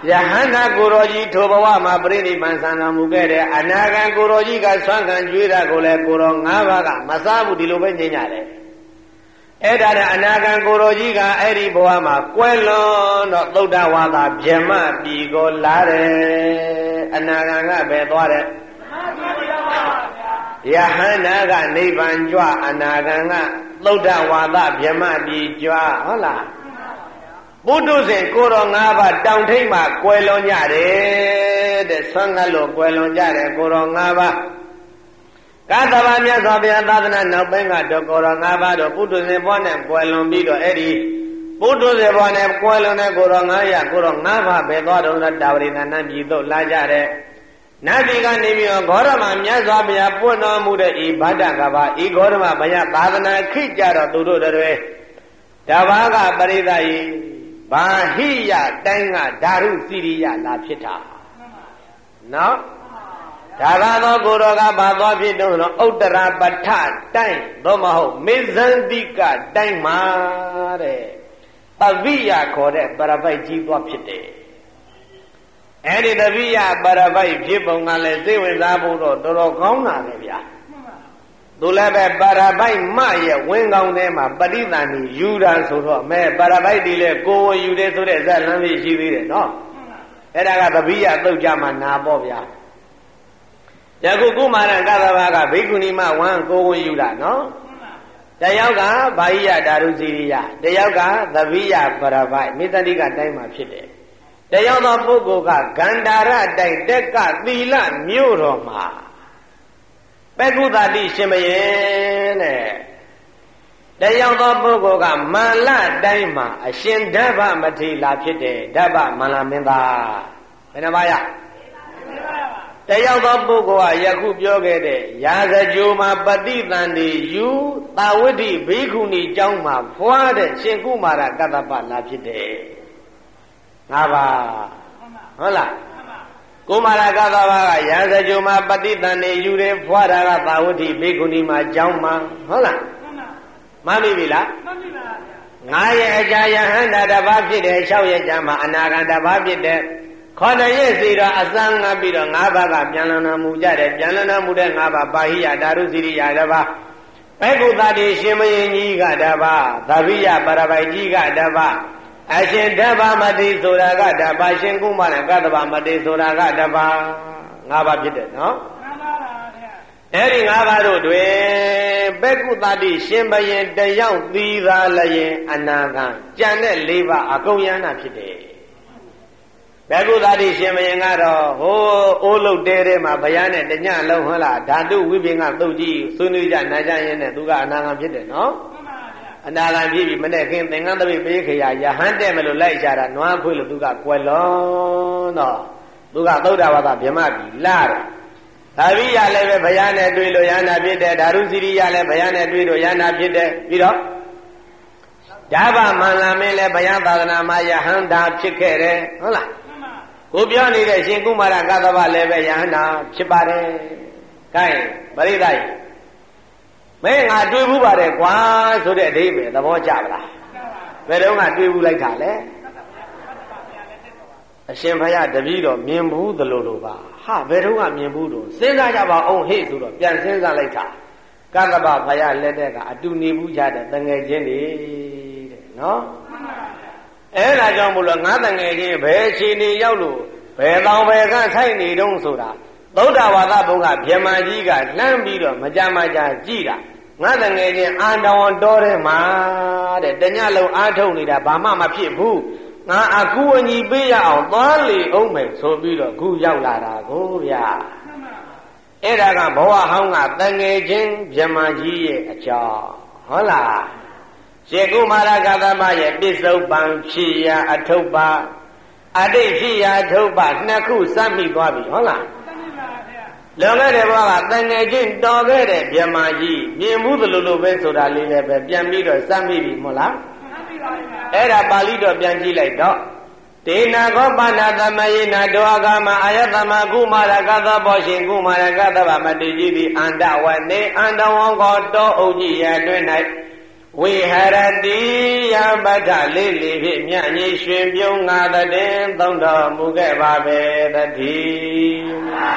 ယဟန္တာကိုရောကြီးထိုဘဝမှာပြိဋိဘံဆံတော်မူခဲ့တဲ့အနာဂံကိုရောကြီးကဆွမ်းခံကြွေးတာကိုလည်းကိုရော၅ပါးကမစားဘူးဒီလိုပဲညင်ကြတယ်အဲ့ဒါနဲ့အနာဂံကိုရောကြီးကအဲ့ဒီဘဝမှာကွယ်လွန်တော့သုဒ္ဓဝါဒဗြဟ္မပြည်ကိုလာတယ်အနာဂံကပဲသွားတယ်ယဟန္တာကနိဗ္ဗာန်ကြွအနာဂံကသုဒ္ဓဝါဒဗြဟ္မပြည်ကြွဟုတ်လားဘုဒ္ဓဇင်ကိုရော၅ပါးတောင်ထိပ်မှာကွယ်လွန်ကြတယ်တဲ့ဆွမ်းကလို့ကွယ်လွန်ကြတယ်ကိုရော၅ပါးကသဗ္ဗမြတ်စွာဘုရားသာသနာနောက်ပိုင်းကတော့ကိုရော၅ပါးတော့ဘုဒ္ဓဇင်ဘောနဲ့ကွယ်လွန်ပြီးတော့အဲ့ဒီဘုဒ္ဓဇင်ဘောနဲ့ကွယ်လွန်တဲ့ကိုရော၅ရကိုရော၅ပါးပဲသွားတော့တာဝရိဏနပြည်သို့လာကြတယ်နတ်ပြည်ကနေပြီးတော့ဂေါရမမြတ်စွာဘုရားပွင့်တော်မူတဲ့ဤဗဒ္ဒကဘာဤဂေါရမဘုရားသာသနာခိကြတော့သူတို့တွေတဘာကပရိသတ်ဤဘာဟိယတိုင်းကဓာရုစီရိယလာဖြစ်တာနော်ဒါကတော့ကိုတော်ကဘာသွားဖြစ်တော့ဥတ္တရာပဋ္ဌတိုင်းသို့မဟုတ်မေဇန္တိကတိုင်းမှာတဲ့ပဝိယခေါ်တဲ့ပရပိုက်ကြီးသွားဖြစ်တယ်အဲ့ဒီတဝိယပရပိုက်ဖြစ်ပုံကလည်းစိတ်ဝင်စားဖို့တော့တော်တော်ကောင်းတာပဲဗျာသူလည်းပဲပရပိုက်မရဲ့ဝင်းကောင်းထဲမှာပရိသန္တိယူတာဆိုတော့မဲပရပိုက်ဒီလေကိုယ်ယူတယ်ဆိုတဲ့ဇာတ်လမ်းလေးရှိသေးတယ်နော်အဲ့ဒါကတဝိယသုတ်ကြမှာနာပေါ့ဗျာယခုကုမာရကသဘာကဘိက္ခုနီမဝမ်းကိုဝင်ယူတာနော်တယောက်ကဘာဟိယဓာရုစီရိယတယောက်ကသဗိယပရပိုက်မေတ္တိကတိုင်းမှာဖြစ်တယ်တယောက်သောပုဂ္ဂိုလ်ကဂန္ဓာရတိုင်းတက်ကသီလမြို့တော်မှာပက္ခုသတိရှင်မယေတဲ့တယောက်သောပုဂ္ဂိုလ်ကမန္လတိုင်းမှာအရှင်ဓဗ္ဗမထေလာဖြစ်တယ်ဓဗ္ဗမန္လမင်းသားဘယ်နှပါးရတယောက်သောပုဂ္ဂိုလ်ကယခုပြောခဲ့တဲ့ရာဇကြိုမှာပฏิသန္တိယူသာဝတိဘိက္ခုနီကျောင်းမှာဖွားတဲ့ရှင်ကုမာရကတ္တပလာဖြစ်တယ်ငါပါဟုတ်လားကုမာရကတ္တပကရာဇကြိုမှာပฏิသန္တိယူတယ်ဖွားတာကသာဝတိဘိက္ခုနီမှာကျောင်းမှာဟုတ်လားမှန်ပြီပြီလားမှန်ပြီပါငါရဲ့အကြာယဟန္တာတစ်ပါးဖြစ်တယ်၆ရက်ကြာမှာအနာဂတ်တစ်ပါးဖြစ်တယ်ခေါ်တဲ့ရစီတော့အစမ်းငါပြီးတော့၅ပါးကပြန်လည်တော်မူကြတယ်ပြန်လည်တော်မူတဲ့၅ပါးပါဟိယဓာရုစီရိယတစ်ပါးဘိက္ခုသတိရှင်မယင်ကြီးကတစ်ပါးသဗိယပရပိုက်ကြီးကတစ်ပါးအရှင်ဓဗ္ဗမတိဆိုတာကတစ်ပါးရှင်ကုမာရကတ္တဗမတိဆိုတာကတစ်ပါး၅ပါးဖြစ်တယ်နော်မှန်ပါပါဗျာအဲ့ဒီ၅ပါးတို့တွင်ဘိက္ခုသတိရှင်ဘယင်တယောက်သီးသာလျင်အနာဂံကြံတဲ့၄ပါးအကုန်ယန္တာဖြစ်တယ်ဘယ်ကုသတိရှင်မယင်ကတော့ဟိုးအိုးလုတ်တဲထဲမှာဘုရားနဲ့တညလုံးဟုတ်လားဓာတုဝိပင်ကသုတ်ကြီးဆွေးနွေးကြနာကြရင်းနဲ့သူကအနာဂံဖြစ်တယ်နော်အနာဂံဖြစ်ပြီးမနဲ့ခင်သင်္ကန်းတပိပေးခရာယဟန်တဲ့မလို့လိုက်ချတာနွားခွေးလို့သူကကွယ်လွန်တော့သူကသုဒ္ဓဝါဒဗြဟ္မပြီလာတယ်သာဝိယလည်းပဲဘုရားနဲ့တွေ့လို့ယန္တာဖြစ်တယ်ဓာရုစီရိယလည်းဘုရားနဲ့တွေ့လို့ယန္တာဖြစ်တယ်ပြီးတော့ဓဗ္ဗမန္လမင်းလည်းဘုရားသာသနာမှာယဟန္တာဖြစ်ခဲ့တယ်ဟုတ်လားကိုပြောနေတဲ့ရှင်ကုမာရကတ္တဗလည်းပဲယဟန္တာဖြစ်ပါတယ်။ကဲပရိသတ်မင်းငါတွေ့ဘူးပါတယ်ကွာဆိုတဲ့အဓိပ္ပာယ်သဘောကျပါလား။ဘယ်တော့မှတွေ့ဘူးလိုက်တာလဲ။အရှင်ဘုရားတပည့်တော်မြင်ဘူးသလိုလိုပါ။ဟာဘယ်တော့မှမြင်ဘူးတော့စဉ်းစားကြပါအောင်ဟေ့ဆိုတော့ပြန်စဉ်းစားလိုက်တာ။ကတ္တဗဘုရားလက်ထက်ကအတူနေဘူးကြတဲ့တငယ်ချင်းတွေတဲ့နော်။အဲ့ဒါကြောင့်မို့လို့ငါတငယ်ချင်းဘယ်အခြေအနေရောက်လို့ဘယ်တောင်ဘယ်ကဆိုင်နေတုံးဆိုတာသုဒ္ဓဝါဒဘုံကဗြဟ္မာကြီးကလှမ်းပြီးတော့မကြမကြကြည့်တာငါတငယ်ချင်းအာတောင်တော်ထဲမှာတဲ့တညလုံးအားထုတ်နေတာဘာမှမဖြစ်ဘူးငါအကူအညီပေးရအောင်သွားလေအောင်မယ်ဆိုပြီးတော့ခုရောက်လာတာကိုဗျာအဲ့ဒါကဘဝဟောင်းကတငယ်ချင်းဗြဟ္မာကြီးရဲ့အကြောင်းဟုတ်လားရှင်ကုမာရကတ္တမရဲ့ပစ္စုပန်ဖြစ်ရာအထုပ်ပါအတိတ်ဖြစ်ရာအထုပ်ပါနှစ်ခုစပ်မိသွားပြီဟုတ်လားလွန်ခဲ့တဲ့ဘဝကတန်ငယ်ချင်းတော်ခဲ့တဲ့ဗြဟ္မာကြီးမြင်မှုသလိုလိုပဲဆိုတာလေးလည်းပဲပြန်ပြီးတော့စပ်မိပြီမဟုတ်လားအဲ့ဒါပါဠိတော်ပြန်ကြည့်လိုက်တော့ဒေနာခောပါဏသမယေနာတောအကမအာယသမကုမာရကတ္တဘောရှင်ကုမာရကတ္တဗမတိကြီးသည်အန္တဝနေအန္တဝံကောတောအုပ်ကြီးရတွင်၌ဝဝိဟရတိယပတ္ထလေးလေးဖြင့်မြတ်ကြီးရွှင်ပြုံးငါတဲ့သုံးတော်မူခဲ့ပါပဲတည်း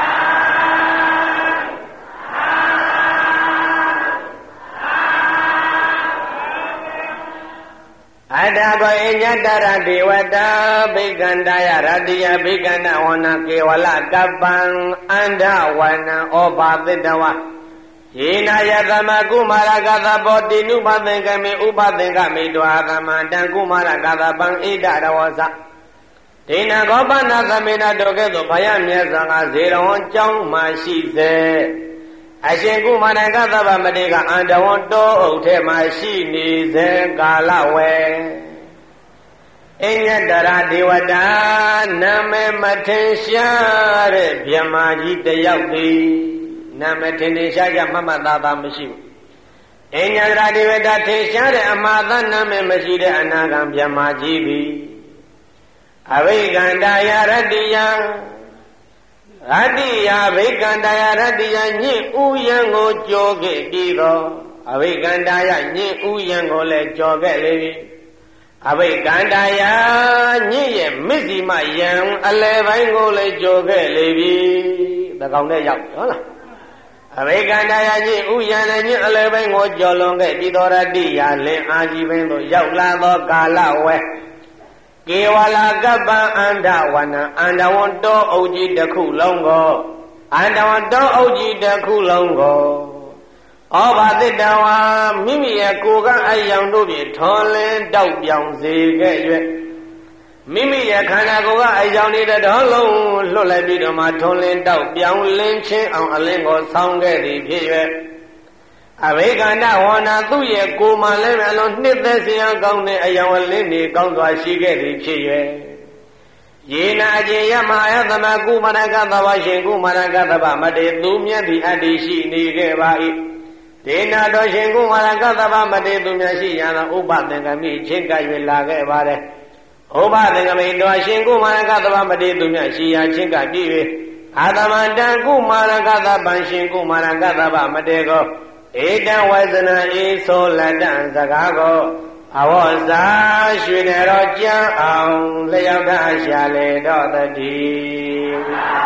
အတ္တဘောအညတရဒေဝတာဘိက္ခန္တယရတ္တိယဘိက္ခန္တဝနကေဝလကပ္ပံအန္တဝနံဩဘာသတ္တဝယေနယသမကုမာရကသဘောတိနုပသင်္ကမေဥပသင်္ကမေတွာသမန္တံကုမာရကသပံဣဒရဝဇဒေနဂောပနသမေနတောကဲ့သို့ဘယမြတ်စွာကဇေရဝံကျောင်းမှရှိစေအရှင်ကုမာရကသဗ္ဗမတေကအန္တဝံတောအုပ်ထဲမှာရှိနေစေကာလဝေအညတရဒေဝတာနာမေမထင်ရှားတဲ့ဗြဟ္မာကြီးတယောက်သည်နာမထင်ထင်ရှားရှားမှတ်မှတ်သားသားမရှိဘူးအညတရဒေဝတာထင်ရှားတဲ့အမှားသားနာမမရှိတဲ့အနာဂံဗြဟ္မာကြီးသည်အဘိက္ခန္တယရတ္တိယရတ္တိယဘိက္ခန္တယရတ္တိယညင့်ဥယံကိုကြောခဲ့ပြီးတော့အဘိက္ခန္တယညင့်ဥယံကိုလည်းကြောခဲ့လေပြီအဘိက္ခန္တယညင့်ရဲ့မစ္စီမယံအလယ်ပိုင်းကိုလည်းကြောခဲ့လေပြီသကောင်နဲ့ရောက်ဟုတ်လားအဘိက္ခန္တယညင့်ဥယံနဲ့ညင့်အလယ်ပိုင်းကိုကြောလွန်ခဲ့ပြီးတော့ရတ္တိယလင်အာကြီးပင်သို့ရောက်လာသောကာလဝဲကေဝလာကပ္ပံအန္တဝနံအန္တဝံတောအုပ်ကြီးတစ်ခုလုံးကိုအန္တဝံတောအုပ်ကြီးတစ်ခုလုံးကိုဩဘာသတ္တဝါမိမိရဲ့ကိုယ်ကအယောင်တို့ဖြင့်ထွန်လင်းတောက်ပြောင်စေခဲ့၍မိမိရဲ့ခန္ဓာကိုယ်ကအယောင်တွေတော်လုံးလွတ်လိုက်ပြီးတော့မှထွန်လင်းတောက်ပြောင်လင်းချင်းအောင်အလင်းကိုဆောင်းခဲ့သည်ဖြစ်၍အဘိက္ခန္တဝန္နာသူ့ရဲ့ကိုယ်မှလည်းအလုံးနှစ်သက်စရာကောင်းတဲ့အယောင်အလင်းတွေကောင်းစွာရှိခဲ့သည်ဖြစ်၍ယေနာအကျေယမအယသမကုမရကသဘာရှင်ကုမရကသဘာမတေသူမြတ်သည်အတ္တိရှိနေခဲ့ပါ၏ဒေနာတော်ရှင်ကုမရကသဘာမတေသူမြတ်ရှိရသောဥပသင်္ကမိချင်းကပ်၍လာခဲ့ပါတယ်ဥပသင်္ကမိတော်ရှင်ကုမရကသဘာမတေသူမြတ်ရှိရာချင်းကပ်ပြီး၍အာသမန္တကုမရကသဗံရှင်ကုမရကသဘာမတေကိုဧတံဝဇနံဤဆိုလတံစကားကိုအဝေါဇာရွှေနေတော်ကြံအောင်လျောက်ထားရှာလေတော့တည်း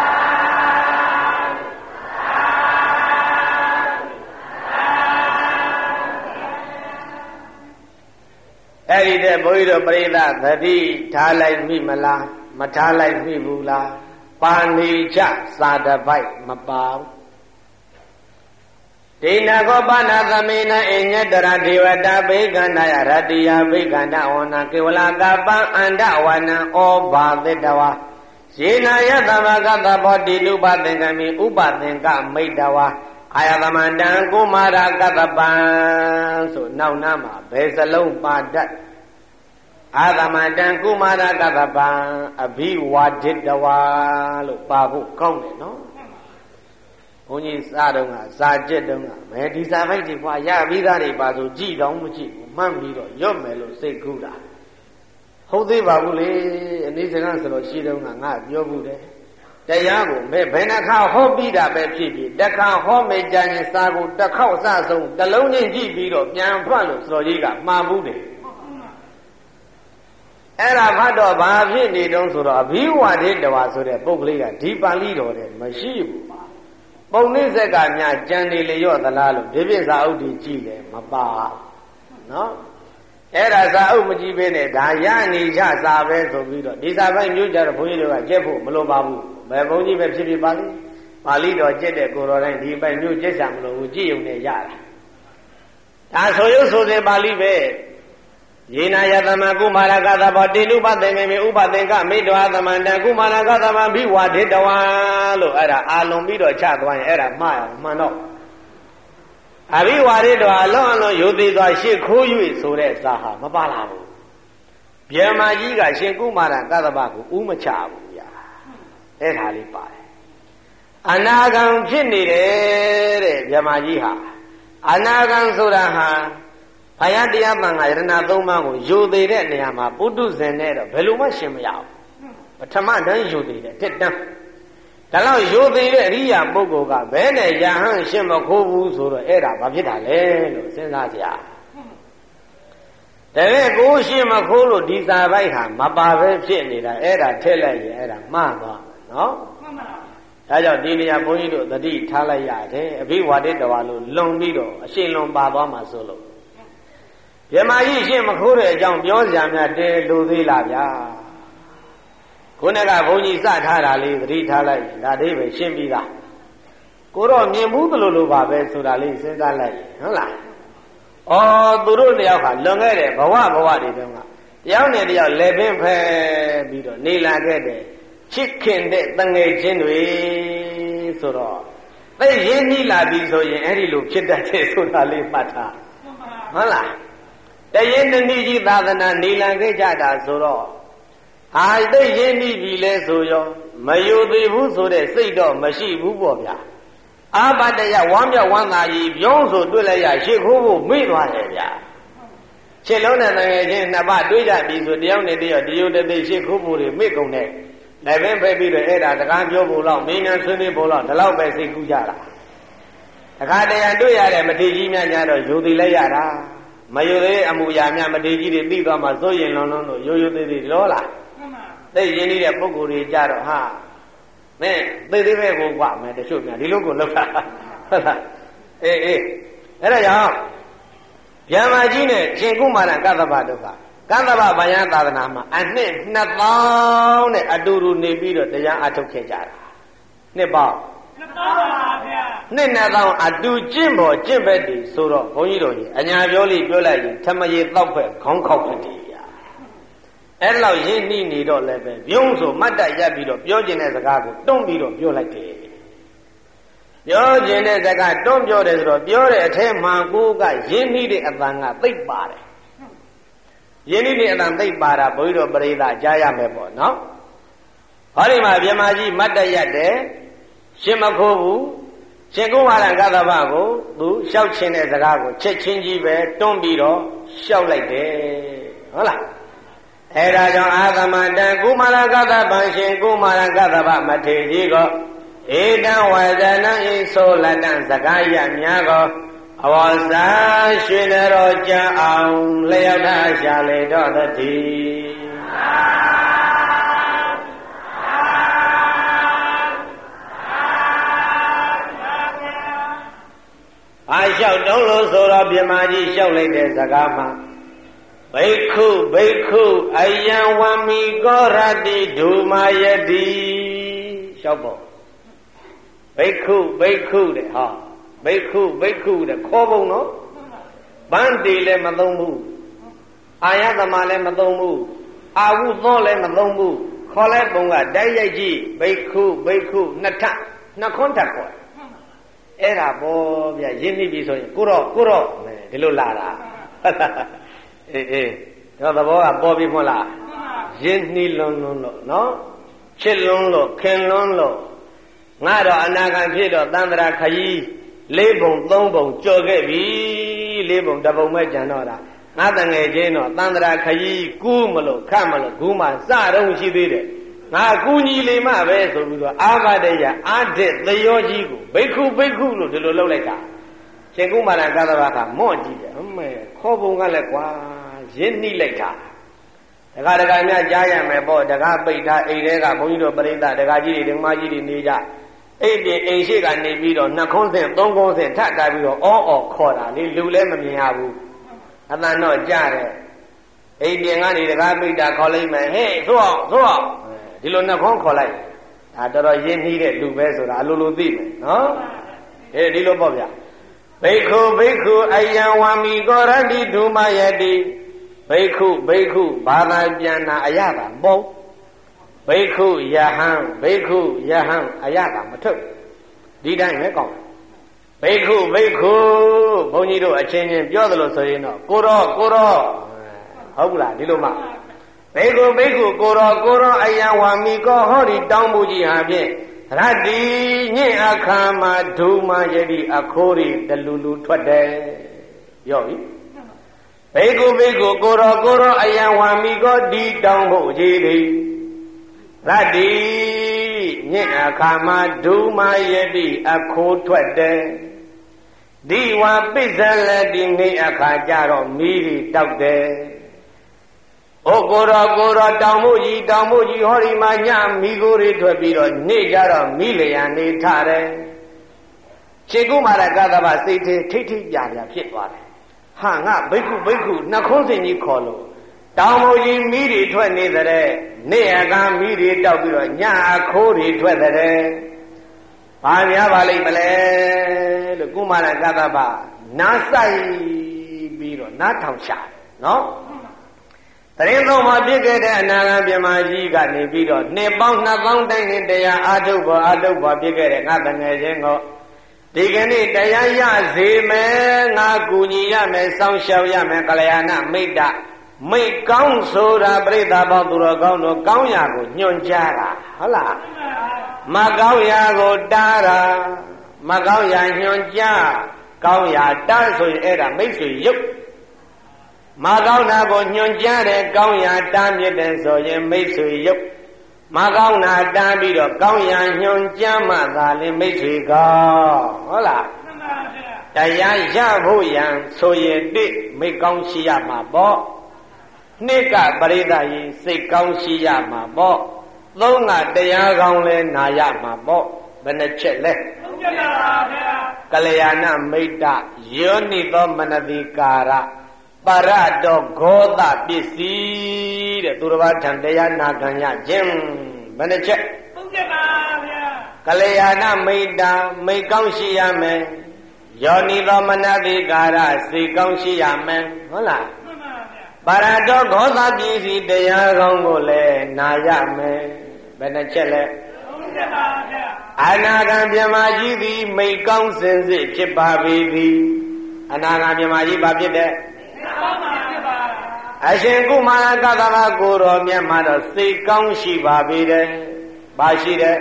အဲ့ဒီတဲ့ဘုန်းကြီးတို့ပြိဿသတိထားလိုက်မိမလားမထားလိုက်မိဘူးလားပါဏိချစာတပိုက်မပါဘူးဒေနကောပနာသမေနအညတရဒေဝတာဘိက္ခန္တယရတ္တိယဘိက္ခန္တဝနာကေဝလာကပံအန္တဝနံဩဘာသတ္တဝါယေနာယသမကသဘောတိနုပသင်္ကမိဥပသင်္ကမိတ္တဝါအာယသမန္တံကုမာရကတပံဆိုနောက်နာမှာဘယ်စလုံးပါတတ်အာသမန္တံကုမာရကတပံအဘိဝါဒိတဝါလို့ပါဖို့ကောင်းတယ်နော်ဘုန်းကြီးစားတော့ကစာကျက်တော့ကဘယ်ဒီစာပိုက်တွေပွားရပြီးသားတွေပါဆိုကြည်တော့မကြည့်ဘူးမှတ်ပြီးတော့ရွတ်မယ်လို့စိတ်ကူးတာဟုတ်သေးပါဘူးလေအနည်းစကားဆိုတော့ရှိတော့ကငါပြောဘူးတယ်တရားကိုဘယ်ဘယ်နှခါဟောပြီးတာပဲဖြစ်ဖြစ်တစ်ခါဟောမေကြရင်စာကိုတစ်ခေါက်စဆုံးတစ်လုံးချင်းကြည့်ပြီးတော့ပြန်ဖတ်လို့ဆိုတော်ကြီးကမှားဘူးတယ်အဲ့ဒါဖတ်တော့ဘာဖြစ်နေတုံးဆိုတော့အဘိဝါဒိတဝါဆိုတဲ့ပုဂ္ဂလိကဒီပါဠိတော်တဲ့မရှိဘူးပုံနှိစက်ကများကြံနေလျော့သလားလို့ဒီပြစ္စာဥဒိကြည့်တယ်မပါနော်အဲ့ဒါစာအုပ်မကြည့်ဘဲနဲ့ဒါရနေကြစာပဲဆိုပြီးတော့ဒီစာပိုင်းမျိုးကြတော့ဘုန်းကြီးတို့ကကျက်ဖို့မလိုပါဘူးဘယ်ဘုန်းကြီးပဲဖြစ်ဖြစ်ပါလိပါဠိတော်ကျက်တဲ့ကိုယ်တော်တိုင်းဒီပိုင်းမျိုးကျက်စာမလိုဘူးကြည့်ုံနဲ့ရတာဒါဆိုရုပ်ဆိုတဲ့ပါဠိပဲယေနာယသမကုမာရကသဘောတိနုပသင်္ကေမေဥပသင်္ကမိတ္တဝါသမန္တကုမာရကသဗံဘိဝါဒိတဝါလို့အဲ့ဒါအာလွန်ပြီးတော့ချသွားရင်အဲ့ဒါမှားအောင်မှန်တော့အဘိဝါဒိတဝါအလုံးအလုံးယုသိသွားရှေ့ခိုး၍ဆိုတဲ့စာဟာမပါလာဘူးဗျမကြီးကရှင်ကုမာရကသဗကိုဥမချဘူးဗျာအဲ့ဒါလေးပါတယ်အနာဂံဖြစ်နေတယ်တဲ့ဗျမကြီးဟာအနာဂံဆိုတာဟာဘုရားတရားမှန်ကယရဏသုံးပါးကိုယူသေးတဲ့နေရာမှာပုထုဇဉ်နဲ့တော့ဘယ်လိုမှရှင်မရဘူးပထမတန်းယူသေးတယ်တစ်တန်းဒါလောက်ယူသေးတဲ့အရိယာပုဂ္ဂိုလ်ကဘယ်နဲ့ယဟန်ရှင်မခိုးဘူးဆိုတော့အဲ့ဒါဘာဖြစ်တာလဲလို့စဉ်းစားကြတကယ်ကိုရှင်းမခိုးလို့ဒီစာပိုက်ဟာမပါပဲဖြစ်နေတာအဲ့ဒါထည့်လိုက်ရင်အဲ့ဒါမှားသွားနော်မှန်ပါဒါကြောင့်ဒီနေရာဘုန်းကြီးတို့သတိထားလိုက်ရတယ်အဘိဝါဒတဝါလို့လုံပြီးတော့အရှင်လွန်ပါသွားမှာဆိုလို့မြမကြီးရှင်းမခိုးတဲ့အကြောင်းပြောစရာများတဲလူသေးလားဗျာခုနကဘုန်းကြီးစထားတာလေးသတိထားလိုက်ဒါလေးပဲရှင်းပြီးသားကိုတော့မြင်ဘူးသလိုလိုပါပဲဆိုတာလေးစဉ်းစားလိုက်ဟုတ်လားအော်သူတို့တယောက်ဟာလွန်ခဲ့တဲ့ဘဝဘဝတွေတုန်းကတယောက်နဲ့တယောက်လက်ပင်ဖဲပြီးတော့နေလာခဲ့တဲ့ချစ်ခင်တဲ့တငယ်ချင်းတွေဆိုတော့သိရင်းနှီးလာပြီဆိုရင်အဲ့ဒီလိုဖြစ်တတ်တဲ့ဆိုတာလေးမှတ်ထားဟုတ်လားတရင်တနည်းကြီးသာသနာနေလာခဲ့ကြတာဆိုတော့ဟာသိရင်းနှီးပြီလဲဆိုရောမယုံသေးဘူးဆိုတဲ့စိတ်တော့မရှိဘူးပေါ့ဗျာအာဘတယဝမ်းမြောက်ဝမ်းသာကြီးပြုံးဆိုတွေ့လိုက်ရရှေ့ခိုးဖို့မေ့သွားတယ်ဗျာခြေလုံးနဲ့တငယ်ချင်းနှစ်ပါးတွေးကြပြီဆိုတယောက်နဲ့တယောက်ဒီယုတ်တဲ့ရှေ့ခိုးဖို့တွေမေ့ကုန်တဲ့လည်းပင်ဖက်ပြီးတော့အဲ့ဒါတကားပြောဖို့လောက်မင်းများဆွေးနွေးဖို့လောက်ဒီလောက်ပဲစိတ်ကူးကြတာတခါတရံတွေ့ရတဲ့မထေကြီးများညာတော့ယူသေးလိုက်ရတာမယူသေးအမှုရာများမထေကြီးတွေသိသွားမှစိုးရင်လုံးလုံးတို့ရိုးရိုးသေးသေးလောလားသိရင်းနေတဲ့ပုဂ္ဂိုလ်တွေကြတော့ဟာမင်းသိသေးပဲကိုကွာမယ်တချို့များဒီလိုကိုလောက်တာဟုတ်လားအေးအေးအဲ့ဒါကြောင့်ဗျာမာကြီးနဲ့ရှင်ကုမာရကသဗ္ဗဒုက္ခကသဗ္ဗဗယံသာသနာမှာအနှစ်နှစ်သောင်းနဲ့အတူတူနေပြီးတော့တရားအထုတ်ခဲ့ကြတာနှစ်ပေါင်းနှစ်သောင်းပါဗျာနှစ်နှစ်သောင်းအတူကျင့်ပေါ်ကျင့်ဘက်တည်ဆိုတော့ဘုန်းကြီးတို့ကြီးအညာပြောလိပြောလိုက်ရင်ထမရေတောက်ဖက်ခေါင်းခောက်ဖြစ်တယ်ဗျာအဲ့လောက်ရင်းနှီးနေတော့လည်းပဲပြုံးဆိုမတ်တရက်ပြီးတော့ပြောကျင်တဲ့စကားကိုတွန်းပြီးတော့ပြောလိုက်တယ်ပြောကျင်တဲ့စကားတွန်းပြောတယ်ဆိုတော့ပြောတဲ့အထက်မှာကိုကရင်းနှီးတဲ့အတန်ကသိပ်ပါတယ်ရင်းနှီးတဲ့အတန်သိပ်ပါတာဘုန်းကြီးတို့ပရိသတ်ကြားရမယ်ပေါ့နော်ဟောဒီမှာမြမကြီးမတ်တရက်တယ်ရှင်မခိုးဘူးရှင်ကုမာရကသဗ္ဗကိုသူလျှောက်ခြင်းတဲ့စကားကိုချက်ချင်းကြီးပဲတွန်းပြီးတော့လျှောက်လိုက်တယ်ဟုတ်လားအဲဒါကြောင့်အာသမတံကုမာရကသဗ္ဗရှင်ကုမာရကသဗ္ဗမထေကြီးကိုဧတံဝဇနံဤဆိုလတံစကားရများကိုအဝစာရွှေတော်ကြအောင်လျောက်ထားရှာလေတော့တည်းအာလျှောက်တုံးလို့ဆိုတော့ပြမကြီးလျှောက်လိုက်တဲ့စကားမှာဘိက္ခုဘိက္ခုအယံဝမီကောရတိဒုမာယတိလျှောက်ပေါ့ဘိက္ခုဘိက္ခုတဲ့ဟာဘိက္ခုဘိက္ခုတဲ့ခေါ်ပုံနော်ဗန္တိလည်းမသုံးဘူးအာယသမလည်းမသုံးဘူးအာဝုသောလည်းမသုံးဘူးခေါ်လဲပုံကတိုက်ရိုက်ကြည့်ဘိက္ခုဘိက္ခုနှစ်ထနှစ်ခွန်းထပ်ခေါ်အဲ့ဒါပေါ့ဗျရင်းနှီးပြီဆိုရင်ကိုတော့ကိုတော့ဒီလိုလာတာအေးအေးတော့သဘောကပေါ်ပြီမဟုတ်လားရင်းနှီးလွန်းလွန်းလို့နော်ချစ်လွန်းလို့ခင်လွန်းလို့ငါတော့အနာဂတ်ဖြစ်တော့သန္တရာခကြီးလေးပုံသုံးပုံကြော်ခဲ့ပြီလေးပုံတစ်ပုံပဲကြံတော့တာငါတငယ်ချင်းတော့သန္တရာခကြီးကူးမလို့ခတ်မလို့ကူးမှစတော့ရှိသေးတယ်ငါကူညီလိမ့်မပဲဆိုပြီးတော့အာဘဒယအာဒိသယောကြီးကိုဘိက္ခုဘိက္ခုလို့ဒီလိုလုပ်လိုက်တာရှင်ကုမာရကသဗ္ဗကမော့ကြည့်တယ်အမေခေါ်ပုံကလည်းကွာရင်းနှီးလိုက်တာဒကာဒကာများကြားရမယ်ပေါ့ဒကာပိတ်ထားအိမ်ထဲကဘုန်းကြီးတို့ပရိသတ်ဒကာကြီးတွေဒကမကြီးတွေနေကြအိမ်ပြင်အိမ်ရှိကနေပြီးတော့နှစ်ခွန်းစဉ်သုံးခွန်းစဉ်ထပ်တာပြီးတော့အော်အော်ခေါ်တာလေလူလည်းမမြင်ရဘူးအတန်တော့ကြားတယ်အိမ်ပြင်ကနေဒကာပိတ်တာခေါ်လိုက်မယ်ဟေးသို့အောင်သို့အောင်ဒီလိုနှစ်ခွန်းခေါ်လိုက်ဒါတော်တော်ရင်းနှီးတဲ့လူပဲဆိုတာအလိုလိုသိမယ်နော်အေးဒီလိုပေါ့ဗျာဘိက္ခုဘိက္ခုအယံဝမီကောရတိဒုမယတိဘိက္ခုဘိက္ခုဘာသာပြန်တာအရတာမဟုတ်ဘိက္ခုယဟံဘိက္ခုယဟံအရတာမထုတ်ဒီတိုင်းပဲကောင်းဘိက္ခုဘိက္ခုဘုန်းကြီးတို့အချင်းချင်းပြောသလိုဆိုရင်တော့ကိုရောကိုရောဟုတ်လားဒီလိုမှဘိက္ခုဘိက္ခုကိုရောကိုရောအယံဝါမီကောဟောဒီတောင်းမှုကြီးဟာဖြင့်ရတ္တိညင့်အခါမှာဒုမာယတိအခိုးရီတလူလူထွက်တယ်ပြောပြီဘိက္ခုဘိက္ခုကိုရောကိုရောအယံဝါမီကောဒီတောင်းမှုကြီးသည်ရတ္တိညင့်အခါမှာဒုမာယတိအခိုးထွက်တယ်ဒီဝါပိစ္ဆလတိနေအခါကြတော့မိရီတောက်တယ်ဩကိုရောကိုရောတောင်မို့ကြီးတောင်မို့ကြီးဟောဒီမှာညမိကိုတွေထွက်ပြီးတော့နေကြတော့မိလျံနေထတယ်ရှင်ကုမာရကသဗ္ဗစိတ်ထိထိတ်ထိတ်ပြပြဖြစ်သွားတယ်ဟာငါဘိက္ခုဘိက္ခုနှခုံးစင်ကြီးခေါ်လို့တောင်မို့ကြီးမိတွေထွက်နေတဲ့နေရကမိတွေတောက်ပြီးတော့ညအခိုးတွေထွက်တဲ့ဘာများပါလိမ့်မလဲလို့ကုမာရကသဗ္ဗနားဆိုင်ပြီးတော့နားထောင်ရှာနော်တရင်သုံးမှာဖြစ်ခဲ့တဲ့အနာဂံပြမကြီးကနေပြီးတော့နှစ်ပေါင်းနှစ်ပေါင်းတိုင်းနဲ့တရားအာထုပ်ပေါ်အာထုပ်ပေါ်ဖြစ်ခဲ့တဲ့ငါတငယ်ချင်းကိုဒီကနေ့တရားရစေမယ်ငါကူညီရမယ်စောင့်ရှောက်ရမယ်ကလျာဏမိတ်တမိတ်ကောင်းဆိုတာပြိဿပေါင်းသူတော်ကောင်းတို့ကောင်းရာကိုညွှန်ကြားတာဟုတ်လားမကောင်းရာကိုတားတာမကောင်းရာညွှန်ကြားကောင်းရာတားဆိုရင်အဲ့ဒါမိတ်ဆွေရုပ်မကောင်းတာကိုညွှန်ကြားတယ်ကောင်းရာတားမြစ်တယ်ဆိုရင်မိတ်ဆွေရုပ်မကောင်းတာတားပြီးတော့ကောင်းရာညွှန်ကြားမှသာလေမိတ်ဆွေကောင်းဟုတ်လားတရားရဖို့ရန်ဆိုရင်တိမိတ်ကောင်းရှိရမှာပေါ့နှစ်ကပရိသတ်ကြီးစိတ်ကောင်းရှိရမှာပေါ့သုံးကတရားကောင်းလဲနာရမှာပေါ့ဘယ်နှချက်လဲသုံးချက်ပါဗျာကလျာဏမိတ်တယောနိသောမနတိကာရပရတောဂောသပစ္စည်းတဲ့သူတစ်ပါးထံတရားနာခံရခြင်းဘယ်နှချက်သုံးချက်ပါဗျာကလျာဏမိတ်တာမိတ်ကောင်းရှိရမယ်ယောနိသောမနတိကာရစိတ်ကောင်းရှိရမယ်ဟုတ်လားပါရတောဂောသပစ္စည်းတရားကောင်းကိုလည်းနာရမယ်ဘယ်နှချက်လဲသုံးချက်ပါဗျာအနာဂံမြမကြီးသည်မိတ်ကောင်းစင်စစ်ဖြစ်ပါပေသည်အနာဂံမြမကြီးဘာဖြစ်တဲ့အရှင်ကုမာရကသဗ္ဗကိုတော်မြတ်မှာတော့စိတ်ကောင်းရှိပါပေတယ်။ဘာရှိတယ်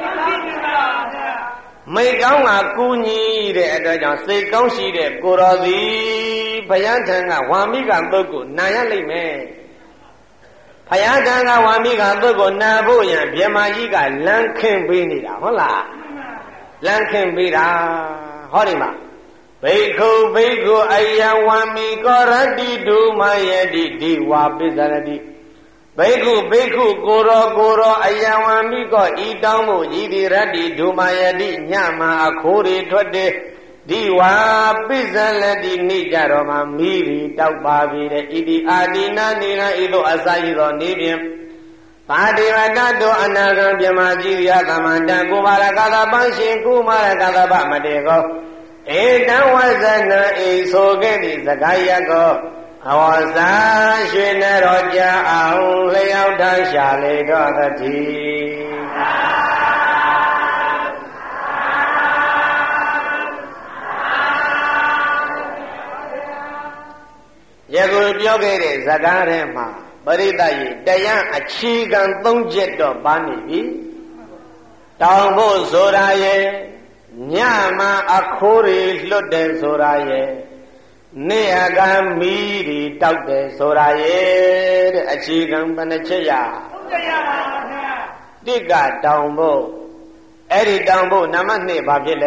။မိတ်ကောင်းကကူညီတဲ့အတွက်ကြောင့်စိတ်ကောင်းရှိတဲ့ကိုတော်သည်ဘုရားထံကဝါမိကသုတ်ကိုနာရလိမ့်မယ်။ဘုရားထံကဝါမိကသုတ်ကိုနာဖို့ရန်ဗြဟ္မာကြီးကလမ်းခင်းပေးနေတာဟုတ်လား။လမ်းခင်းပေးတာဟောဒီမှာဘိက္ခုဘိက္ခုအယံဝံမိကောရတိဒုမယတိဒီဝါပိသရတိဘိက္ခုဘိက္ခုကိုရောကိုရောအယံဝံမိကောဤတောင်းမှုဤဒီရတိဒုမယတိညမှာအခိုးတွေထွက်တဲ့ဒီဝါပိဇလတိနေကြတော့မှမိရီတောက်ပါပြီတဲ့ဤဒီအာဒီနာနေနာဤသို့အစာရသောနေဖြင့်ပါတိဝတ္တောအနာဂံပြမကြီးရသမန္တကုမာရကသပန်းရှင်ကုမာရကသပမတေကောဧတံဝဇနံဤဆိုခဲ့သည့်စကားရကောအဝဇာရွှေနရောကြအောင်လျောက်ထားရှာလေတော့တည်းယခုပြောခဲ့တဲ့စကားထဲမှာပရိသတ်ကြီးတရားအခြေခံသုံးချက်တော့ပါနေပြီတောင်းဖို့ဆိုတာရဲ့ညမှာအခိုးတွေလွတ်တယ်ဆိုတာရဲ့နေအကံမီးတွေတောက်တယ်ဆိုတာရဲ့တဲ့အခြေခံဘယ်နှချက်ရဟုတ်ကဲ့ပါဗျာတိကတောင်ဖို့အဲ့ဒီတောင်ဖို့နံပါတ်နှစ်ဘာဖြစ်လဲ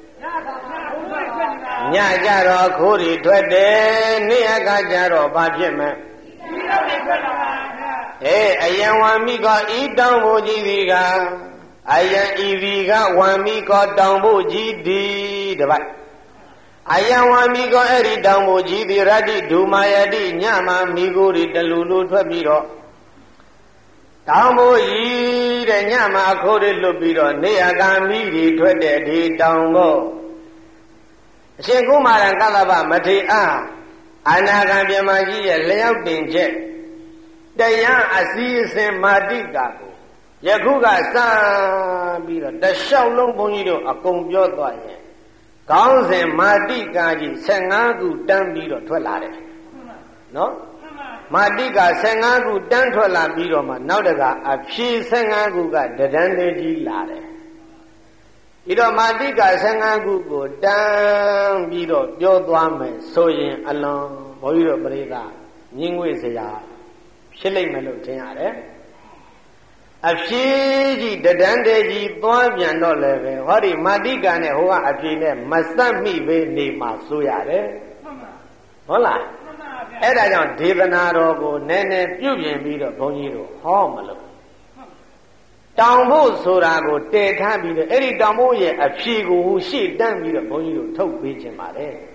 ညကြတော့အခိုးတွေထွက်တယ်နေအကကြတော့ဘာဖြစ်မလဲအေးအယံဝံမိကဤတောင်ဖို့ကြီးဒီကအယံဤဒီကဝံမိကောတောင်ဖို့ကြီးဒီတပတ်အယံဝံမိကောအဲ့ဒီတောင်ဖို့ကြီးဒီရတ္တိဒုမာယတိညမှာမိကိုတွေတလူလူထွက်ပြီးတော့တောင်ဖို့ကြီးတဲ့ညမှာအခိုးတွေလွတ်ပြီးတော့နေအကံမိတွေထွက်တဲ့ဒီတောင်ဖို့အရှင်ကုမာရကသဗ္ဗမထေအားအနာဂံပြမကြီးရဲ့လျောက်တင်ချက်တရားအစည်းအစဉ်မာတိကာကိုယခုကစပြီးတော့တလျှောက်လုံးဘုန်းကြီးတို့အကုန်ပြောသွားရင်ကောင်းစဉ်မာတိကာကြီးဆယ်ငါးခုတန်းပြီးတော့ထွက်လာတယ်နော်မာတိကာဆယ်ငါးခုတန်းထွက်လာပြီးတော့မှနောက်တကအဖြေဆယ်ငါးခုကတဒန်းသေးကြီးလာတယ်ဒီတော့မာတိကာဆယ်ငါးခုကိုတန်းပြီးတော့ပြောသွားမယ်ဆိုရင်အလွန်ဘုန်းကြီးတို့ပရိသတ်ညင်ငွေစရာဖြစ်လိမ့်မယ်လို့ထင်ရတယ်အဖြေကြီးတဒန်းတည်းကြီးသွားပြန်တော့လည်းပဲဟောဒီမာတိကာနဲ့ဟိုကအဖြေနဲ့မစပ်မိပဲနေမှာဆိုရတယ်ဟုတ်လားအဲ့ဒါကြောင့်ဒေသနာတော်ကိုနည်းနည်းပြုပြင်ပြီးတော့ဘုန်းကြီးတို့ဟောမလို့တောင်ဖို့ဆိုတာကိုတည်ထားပြီးတော့အဲ့ဒီတောင်ဖို့ရဲ့အဖြေကိုရှေ့တန်းပြီးတော့ဘုန်းကြီးတို့ထုတ်ပေးခြင်းပါလေ